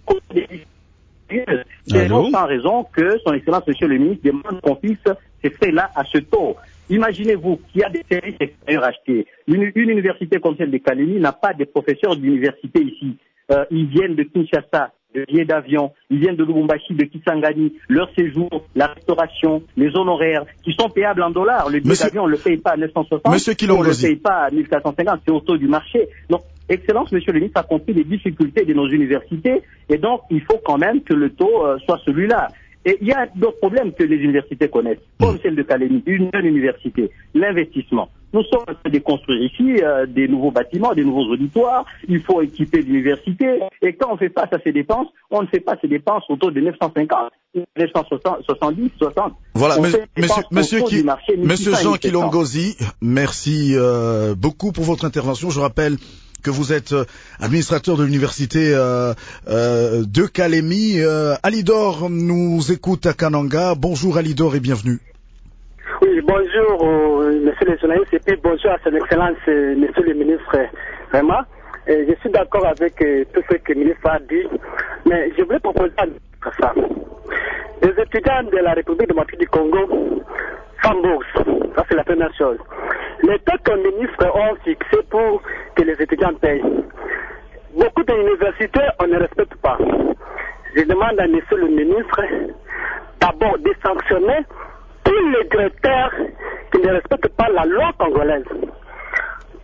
[SPEAKER 14] c'est non sans raison que son Excellence, Monsieur le ministre, demande qu'on fixe ces frais-là à ce taux. Imaginez-vous qu'il y a des services extérieurs achetés. Une université comme celle de Kalemi n'a pas de professeurs d'université ici. Ils viennent de Kinshasa, de billets d'avion, ils viennent de Lubumbashi, de Kisangani, leur séjour, la restauration, les honoraires, qui sont payables en dollars. Le billet d'avion, on ne le paye pas à 960, on ne le paye pas à 1450, c'est au taux du marché. Donc, Excellence, Monsieur le ministre, a compris les difficultés de nos universités, et donc il faut quand même que le taux soit celui-là. Et il y a d'autres problèmes que les universités connaissent, comme celle de Kalemi, une jeune université, l'investissement. Nous sommes en train de construire ici des nouveaux bâtiments, des nouveaux auditoires, il faut équiper l'université, et quand on fait face à ces dépenses, on ne fait pas ces dépenses autour de 950, 970, 60.
[SPEAKER 4] Voilà, Monsieur Jean Kirongozi, merci beaucoup pour votre intervention. Je rappelle que vous êtes administrateur de l'université de Kalemi. Alidor nous écoute à Kananga. Bonjour Alidor et bienvenue.
[SPEAKER 15] Oui, bonjour Monsieur le journaliste et puis bonjour à son Excellence Monsieur le ministre. Vraiment, je suis d'accord avec tout ce que le ministre a dit, mais je voulais proposer ça. Les étudiants de la République démocratique du Congo sans bourse, ça c'est la première chose. Les taux que les ministres ont fixés pour que les étudiants payent. Beaucoup d'universités, on ne respecte pas. Je demande à monsieur le ministre d'abord de sanctionner tous les directeurs qui ne respectent pas la loi congolaise.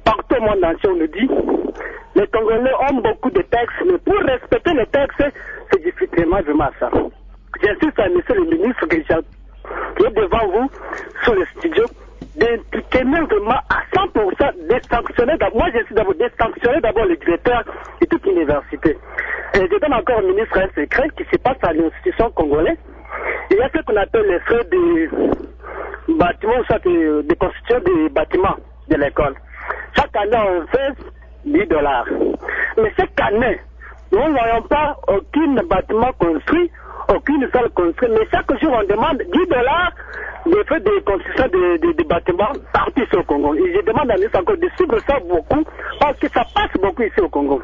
[SPEAKER 15] partout au monde entier, on nous dit, les Congolais ont beaucoup de textes, mais pour respecter les textes, c'est difficilement vraiment ça. J'insiste à monsieur le ministre qui est devant vous, sur le studio, d'impliquer vraiment à 100% de sanctionner, moi j'insiste d'abord de sanctionner d'abord le directeur de toute l'université. Et je donne encore au ministre un secret qui se passe à l'institution congolaise. Il y a ce qu'on appelle les frais de bâtiments, soit de construction des bâtiments de l'école. Chaque année, on fait $10. Mais cette année, nous ne voyons pas aucun bâtiment construit, aucune salle construite. Mais chaque jour, on demande $10 de frais de construction de bâtiments partout au Congo. Et je demande à nous encore de suivre ça beaucoup, parce que ça passe beaucoup ici au Congo.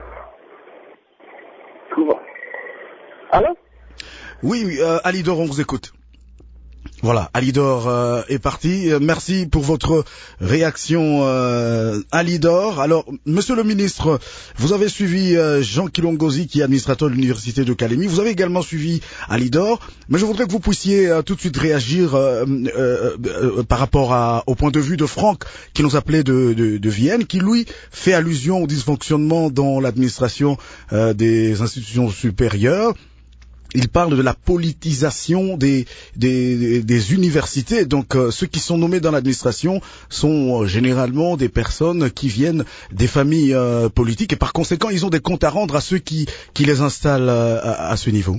[SPEAKER 15] Bon. Alors?
[SPEAKER 4] Oui, Alidor, on vous écoute. Voilà, Alidor est parti. Merci pour votre réaction, Alidor. Alors, monsieur le ministre, vous avez suivi Jean Kilongozi, qui est administrateur de l'université de Calémie. Vous avez également suivi Alidor, mais je voudrais que vous puissiez tout de suite réagir par rapport au point de vue de Franck, qui nous appelait de Vienne, qui lui fait allusion au dysfonctionnement dans l'administration des institutions supérieures. Il parle de la politisation des universités. Donc, ceux qui sont nommés dans l'administration sont généralement des personnes qui viennent des familles politiques et par conséquent, ils ont des comptes à rendre à ceux qui les installent à ce niveau.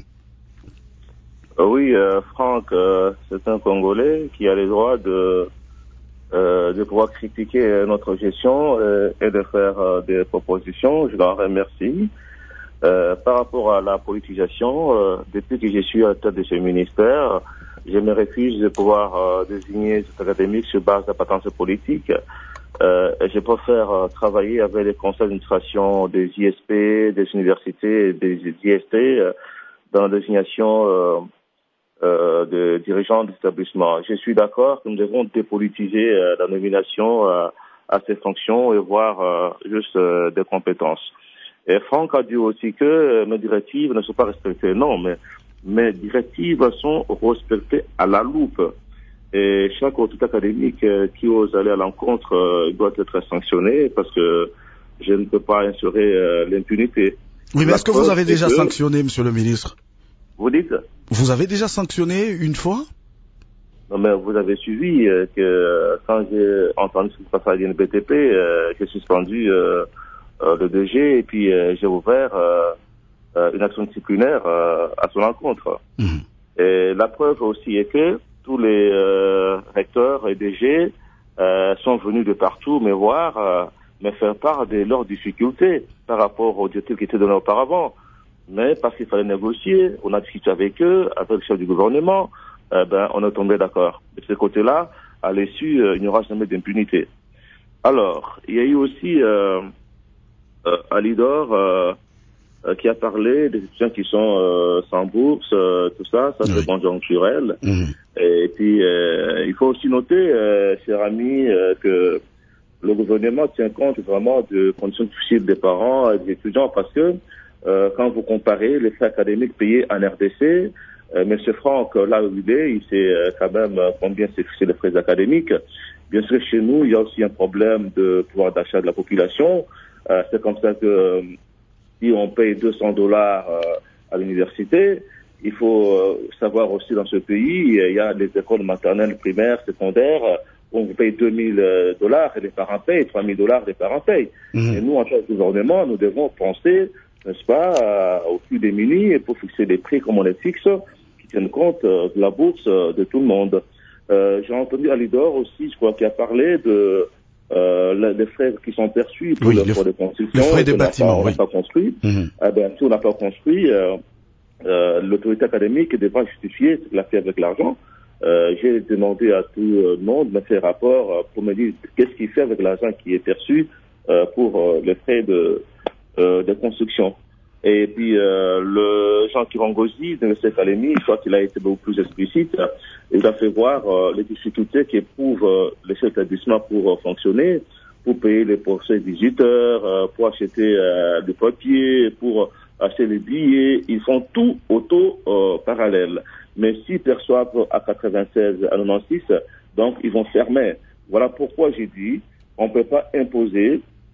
[SPEAKER 6] Oui, Franck, c'est un Congolais qui a le droit de pouvoir critiquer notre gestion et de faire des propositions. Je l'en remercie. Par rapport à la politisation, depuis que je suis à la tête de ce ministère, je me refuse de pouvoir désigner cet académique sur base d'appétence politique. Je préfère travailler avec les conseils d'administration des ISP, des universités, des IST dans la désignation de dirigeants d'établissement. Je suis d'accord que nous devons dépolitiser la nomination à ces fonctions et voir juste des compétences. Et Franck a dit aussi que mes directives ne sont pas respectées. Non, mais mes directives sont respectées à la loupe. Et chaque autorité académique qui ose aller à l'encontre doit être sanctionné parce que je ne peux pas instaurer l'impunité.
[SPEAKER 4] Oui, mais est-ce que vous avez déjà sanctionné, monsieur le ministre?
[SPEAKER 6] Vous dites?
[SPEAKER 4] Vous avez déjà sanctionné une fois?
[SPEAKER 6] Non, mais vous avez suivi que quand j'ai entendu ce qui se passe à l'INBTP, j'ai suspendu le DG et puis j'ai ouvert une action disciplinaire à son encontre. Et la preuve aussi est que tous les recteurs et DG sont venus de partout me voir, me faire part de leurs difficultés par rapport aux directives qui étaient données auparavant. Mais parce qu'il fallait négocier, on a discuté avec eux, avec le chef du gouvernement, on est tombé d'accord. De ce côté-là, à l'issue, il n'y aura jamais d'impunité. Alors, il y a eu aussi Alidor qui a parlé des étudiants qui sont sans bourse, tout ça c'est conjoncturel. Et puis, il faut aussi noter, cher ami, que le gouvernement tient compte vraiment de conditions difficiles des parents et des étudiants parce que quand vous comparez les frais académiques payés en RDC, M. Franck, là où il sait quand même combien c'est les frais académiques. Bien sûr, chez nous, il y a aussi un problème de pouvoir d'achat de la population. C'est comme ça que si on paye $200 à l'université, il faut savoir aussi dans ce pays, il y a des écoles maternelles, primaires, secondaires, où on vous paye $2000 et les parents payent, $3000 les parents payent. Et nous, en tant que gouvernement, nous devons penser, n'est-ce pas, aux plus démunis pour fixer des prix comme on les fixe, qui tiennent compte de la bourse de tout le monde. J'ai entendu Alidor aussi, je crois, qui a parlé de les frais qui sont perçus pour le frais de construction.
[SPEAKER 4] Les frais des bâtiments,
[SPEAKER 6] on n'a pas construit. Si on n'a pas construit, l'autorité académique devra justifier ce qu'elle a fait avec l'argent. J'ai demandé à tout le monde de me faire rapport pour me dire qu'est-ce qu'il fait avec l'argent qui est perçu pour les frais de construction. Et puis le Jean Kilongozi de l'Université Calémie, je crois qu'il a été beaucoup plus explicite. Il a fait voir les difficultés qu'éprouvent les chefs d'établissement pour fonctionner, pour payer les procès visiteurs, pour acheter des papiers, pour acheter les billets. Ils font tout au taux parallèle. Mais s'ils perçoivent à 96, à 96, donc ils vont fermer. Voilà pourquoi j'ai dit on ne peut pas imposer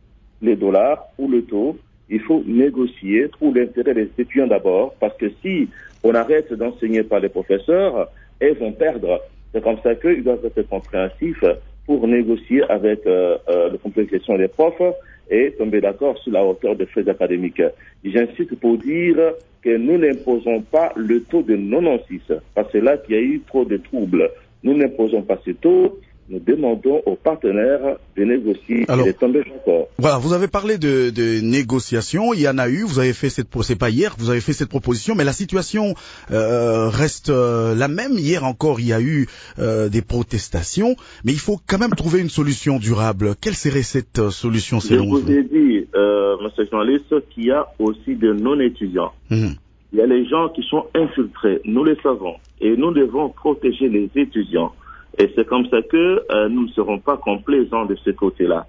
[SPEAKER 6] les dollars ou le taux. Il faut négocier pour l'intérêt des étudiants d'abord, parce que si on arrête d'enseigner par les professeurs, ils vont perdre. C'est comme ça qu'ils doivent être compréhensifs pour négocier avec le complexe de gestion des profs et tomber d'accord sur la hauteur des frais académiques. J'insiste pour dire que nous n'imposons pas le taux de 96, parce que là qu'il y a eu trop de troubles. Nous n'imposons pas ce taux. Nous demandons aux partenaires de négocier et de tomber d'accord.
[SPEAKER 4] Voilà, vous avez parlé de négociations, il y en a eu, vous avez fait c'est pas hier, vous avez fait cette proposition, mais la situation reste la même. Hier encore, il y a eu des protestations, mais il faut quand même trouver une solution durable. Quelle serait cette solution selon vous?
[SPEAKER 6] Je vous ai dit, monsieur le journaliste, qu'il y a aussi de non-étudiants. Il y a les gens qui sont infiltrés, nous le savons, et nous devons protéger les étudiants. Et c'est comme ça que nous ne serons pas complaisants de ce côté-là.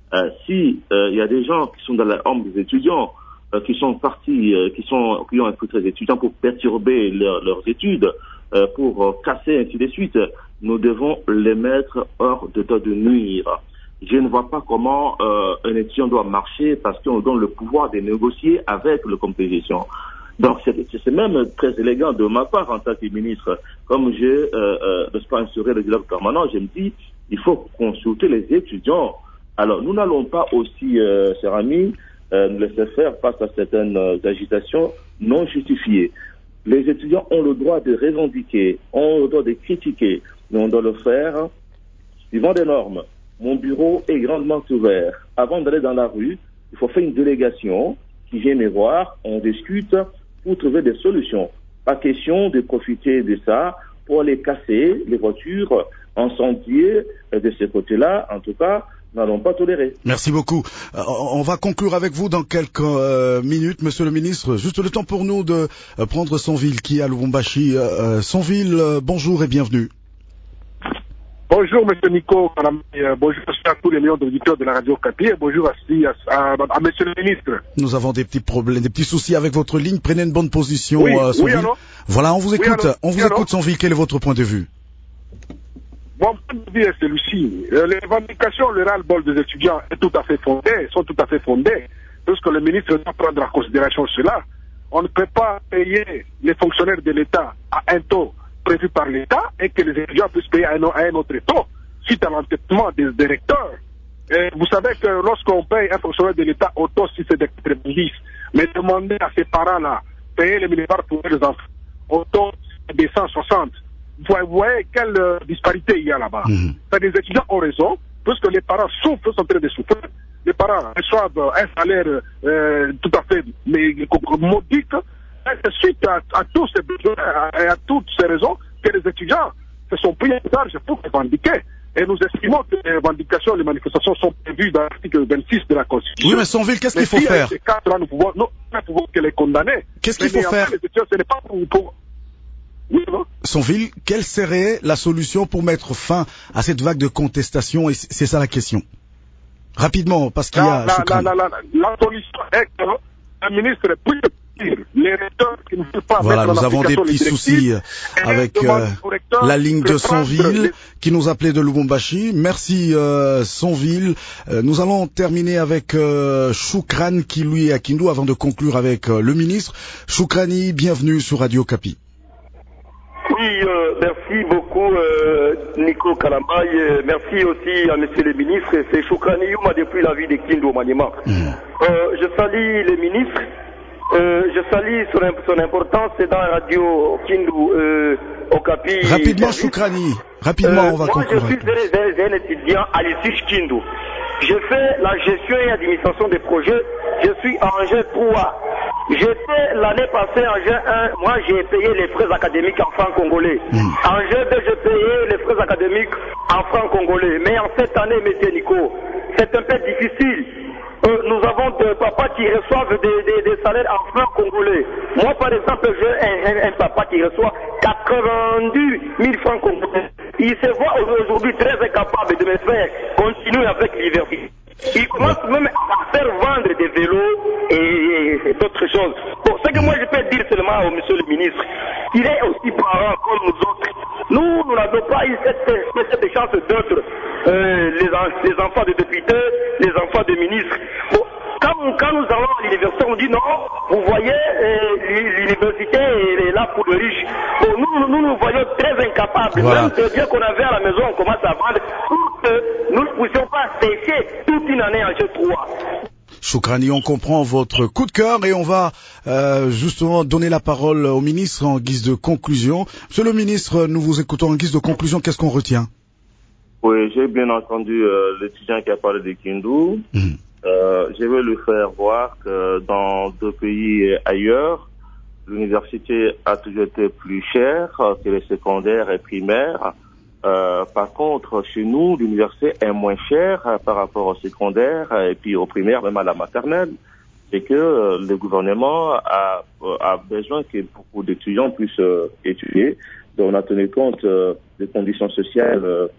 [SPEAKER 6] Si il y a des gens qui sont dans la hampe des étudiants, qui sont partis, qui ont infiltré les étudiants pour perturber leurs études, pour casser ainsi de suite, nous devons les mettre hors d'état de nuire. Je ne vois pas comment un étudiant doit marcher parce qu'on donne le pouvoir de négocier avec le complexe de gestion. Donc c'est même très élégant de ma part en tant que ministre. Comme je ne suis pas assuré le dialogue permanent, je me dis il faut consulter les étudiants. Alors nous n'allons pas aussi, chers amis, nous laisser faire face à certaines agitations non justifiées. Les étudiants ont le droit de revendiquer, ont le droit de critiquer, mais on doit le faire suivant des normes. Mon bureau est grandement ouvert. Avant d'aller dans la rue, il faut faire une délégation qui vient me voir, on discute pour trouver des solutions. Pas question de profiter de ça pour aller casser les voitures, incendier de ce côté-là. En tout cas, nous n'allons pas tolérer.
[SPEAKER 4] Merci beaucoup. On va conclure avec vous dans quelques minutes, monsieur le ministre. Juste le temps pour nous de prendre Sonville qui est à Lubumbashi. Sonville, bonjour et bienvenue.
[SPEAKER 16] Bonjour, monsieur Nico. Bonjour à tous les millions d'auditeurs de la radio Okapi. Bonjour à monsieur le ministre.
[SPEAKER 4] Nous avons des petits problèmes, des petits soucis avec votre ligne. Prenez une bonne position,
[SPEAKER 16] oui,
[SPEAKER 4] Sonville.
[SPEAKER 16] Oui, alors
[SPEAKER 4] voilà, on vous écoute.
[SPEAKER 16] Oui,
[SPEAKER 4] on vous écoute, Sonville. Quel est votre point de vue?
[SPEAKER 16] Mon point de vue est celui-ci. Les revendications, le ras-le-bol des étudiants sont tout à fait fondées, puisque le ministre doit prendre en considération cela. On ne peut pas payer les fonctionnaires de l'État à un taux prévu par l'État et que les étudiants puissent payer à un autre taux suite à l'entêtement des recteurs. Et vous savez que lorsqu'on paye un fonctionnaire de l'État au taux si c'est des 90, mais demander à ces parents-là payer les milliards pour les enfants au taux des 160, vous voyez quelle disparité il y a là-bas. Les étudiants ont raison, puisque les parents souffrent, sont en train de souffrir. Les parents reçoivent un salaire tout à fait modique. C'est suite à tous ces besoins et à toutes ces raisons que les étudiants se sont pris en charge pour revendiquer. Et nous estimons que les revendications, les manifestations sont prévues dans l'article 26 de la Constitution.
[SPEAKER 4] Oui, mais Sonville, qu'est-ce qu'il faut faire?
[SPEAKER 16] Ces cadres-là, nous pouvons que les condamner.
[SPEAKER 4] Qu'est-ce qu'il faut faire?
[SPEAKER 16] Les étudiants, ce n'est pas pour... Oui, non?
[SPEAKER 4] Sonville, quelle serait la solution pour mettre fin à cette vague de contestation? Et c'est ça la question. Rapidement, parce qu'il y a...
[SPEAKER 16] La solution est que le ministre puisse les recteurs qui ne veulent pas
[SPEAKER 4] voilà,
[SPEAKER 16] mettre
[SPEAKER 4] nous avons des petits soucis avec la ligne de Sonville qui nous appelait de Lubumbashi. Merci Sonville. Nous allons terminer avec Choukran qui lui est à Kindu avant de conclure avec le ministre. Choukrani, bienvenue sur Radio Okapi.
[SPEAKER 17] Oui, merci beaucoup Nico Kalamba. Merci aussi à monsieur le ministre. C'est Choukrani Youma depuis la ville de Kindu au Maniema. Je salue les ministres. Je salue son importance dans la radio Kindu Okapi.
[SPEAKER 4] Rapidement, Choukrani. Rapidement, on va conclure.
[SPEAKER 17] Moi, je suis un étudiant à l'ISUS Kindu. Je fais la gestion et administration des projets. Je suis en G3. J'étais l'année passée en G1. Moi, j'ai payé les frais académiques en francs congolais. En G2, j'ai payé les frais académiques en francs congolais. Mais en cette année, monsieur Nico, c'est un peu difficile. Nous avons des papas qui reçoivent des salaires en francs congolais. Moi, par exemple, j'ai un papa qui reçoit 90 000 francs congolais. Il se voit aujourd'hui très incapable de me faire continuer avec l'hiver. Il commence même à faire vendre des vélos et d'autres choses. Bon, ce que moi je peux dire seulement au monsieur le ministre, il est aussi parent comme nous autres. Nous n'avons pas eu cette chance d'être les enfants de députés, les enfants de ministres. Bon, là pour les riches. Bon, nous nous voyons très incapables.
[SPEAKER 4] Voilà.
[SPEAKER 17] Même des biens qu'on avait à la maison, on commence à vendre pour que nous ne puissions pas sécher toute une année en G3.
[SPEAKER 4] Choukrani, on comprend votre coup de cœur et on va justement donner la parole au ministre en guise de conclusion. Monsieur le ministre, nous vous écoutons en guise de conclusion. Qu'est-ce qu'on retient?
[SPEAKER 6] Oui, j'ai bien entendu l'étudiant qui a parlé de Kindu. Je vais lui faire voir que dans 2 pays ailleurs, l'université a toujours été plus chère que les secondaires et primaires. Par contre, chez nous, l'université est moins chère par rapport au secondaire et puis au primaire, même à la maternelle. C'est que le gouvernement a besoin que beaucoup d'étudiants puissent étudier. Donc, on a tenu compte des conditions sociales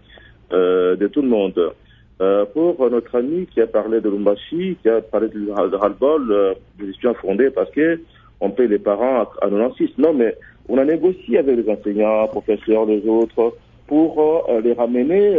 [SPEAKER 6] de tout le monde. Pour notre ami qui a parlé de Lumbashi, qui a parlé de ras-le-bol des étudiants fondés parce que on paye les parents à 96. Non, mais on a négocié avec les enseignants, professeurs, les autres, pour les ramener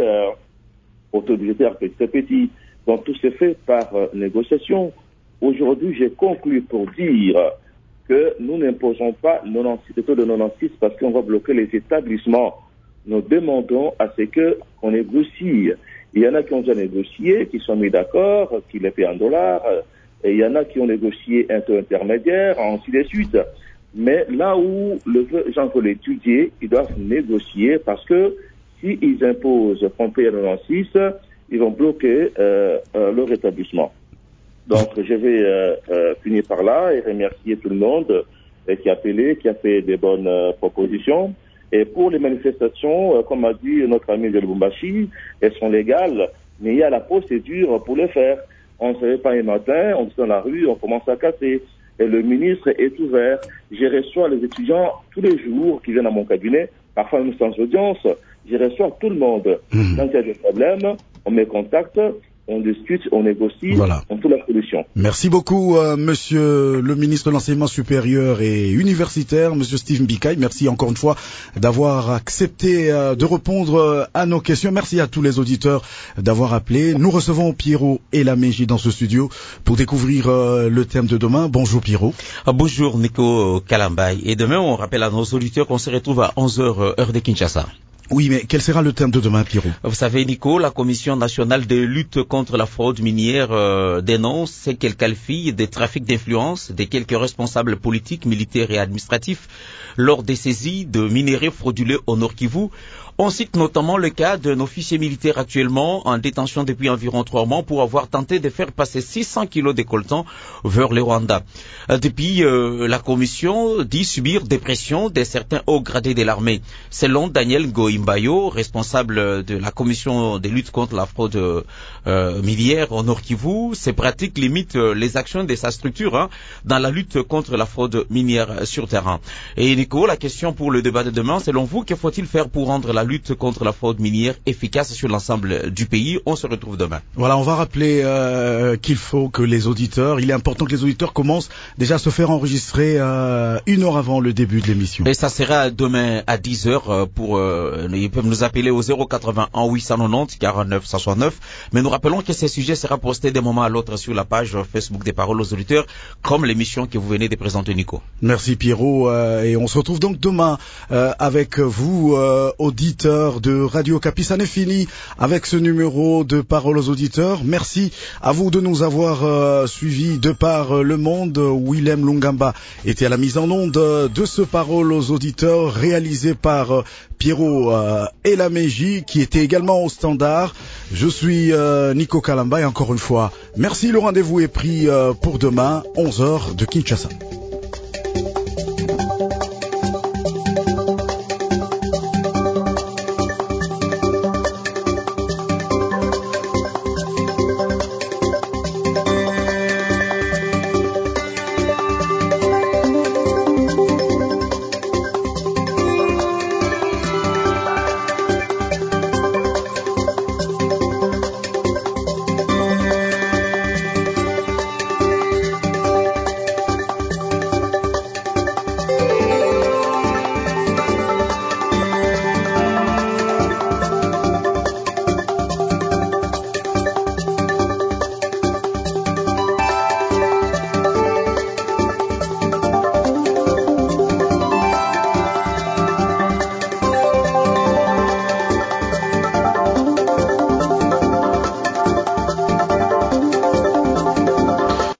[SPEAKER 6] au taux budgétaire petit à petit. Donc tout s'est fait par négociation. Aujourd'hui, j'ai conclu pour dire que nous n'imposons pas le taux de 96 parce qu'on va bloquer les établissements. Nous demandons à ce qu'on négocie. Il y en a qui ont déjà négocié, qui sont mis d'accord, qui les paient en dollars, et il y en a qui ont négocié un taux intermédiaire, ainsi de suite. Mais là où gens veulent étudier, ils doivent négocier parce que s'ils imposent qu'on paye à 96, ils vont bloquer leur établissement. Donc je vais finir par là et remercier tout le monde qui a appelé, qui a fait des bonnes propositions. Et pour les manifestations, comme a dit notre ami de Lubumbashi, elles sont légales, mais il y a la procédure pour les faire. On ne se réveille pas un matin, on est dans la rue, on commence à casser. Et le ministre est ouvert. Je reçois les étudiants tous les jours qui viennent à mon cabinet, parfois même sans audience. Je reçois tout le monde. Quand il y a des problèmes, on me contacte, on discute, on négocie, on trouve la solution.
[SPEAKER 4] Merci beaucoup, monsieur le ministre de l'Enseignement supérieur et universitaire, monsieur Steve Mbikaï. Merci encore une fois d'avoir accepté de répondre à nos questions. Merci à tous les auditeurs d'avoir appelé. Nous recevons Pierrot et Elameji dans ce studio pour découvrir le thème de demain. Bonjour Pierrot.
[SPEAKER 18] Bonjour Nico Kalambay. Et demain, on rappelle à nos auditeurs qu'on se retrouve à 11h heure de Kinshasa.
[SPEAKER 4] Oui, mais quel sera le thème de demain, Pierrot?
[SPEAKER 18] Vous savez, Nico, la Commission nationale de lutte contre la fraude minière dénonce ce qu'elle qualifie de trafic d'influence de quelques responsables politiques, militaires et administratifs lors des saisies de minerais frauduleux au Nord Kivu. On cite notamment le cas d'un officier militaire actuellement en détention depuis environ 3 mois pour avoir tenté de faire passer 600 kilos de coltan vers le Rwanda. Depuis, la commission dit subir des pressions de certains hauts gradés de l'armée. Selon Daniel Goimbayo, responsable de la commission de lutte contre la fraude minière au Nord Kivu, ces pratiques limitent les actions de sa structure dans la lutte contre la fraude minière sur terrain. Et Nico, la question pour le débat de demain, selon vous, que faut-il faire pour rendre la lutte contre la fraude minière efficace sur l'ensemble du pays? On se retrouve demain.
[SPEAKER 4] Voilà, on va rappeler qu'il faut que les auditeurs, il est important que les auditeurs commencent déjà à se faire enregistrer 1 heure avant le début de l'émission.
[SPEAKER 18] Et ça sera demain à 10h pour ils peuvent nous appeler au 081 890 49 169. Mais nous rappelons que ce sujet sera posté d'un moment à l'autre sur la page Facebook des Paroles aux auditeurs, comme l'émission que vous venez de présenter, Nico.
[SPEAKER 4] Merci Pierrot, et on se retrouve donc demain avec vous, auditeurs de Radio Kapi. Ça n'est fini avec ce numéro de Paroles aux auditeurs. Merci à vous de nous avoir suivis de par le monde. Willem Lungamba était à la mise en onde de ce Paroles aux auditeurs réalisé par Pierrot Elameji qui était également au standard. Je suis Nico Kalamba et encore une fois, merci. Le rendez-vous est pris pour demain, 11h de Kinshasa.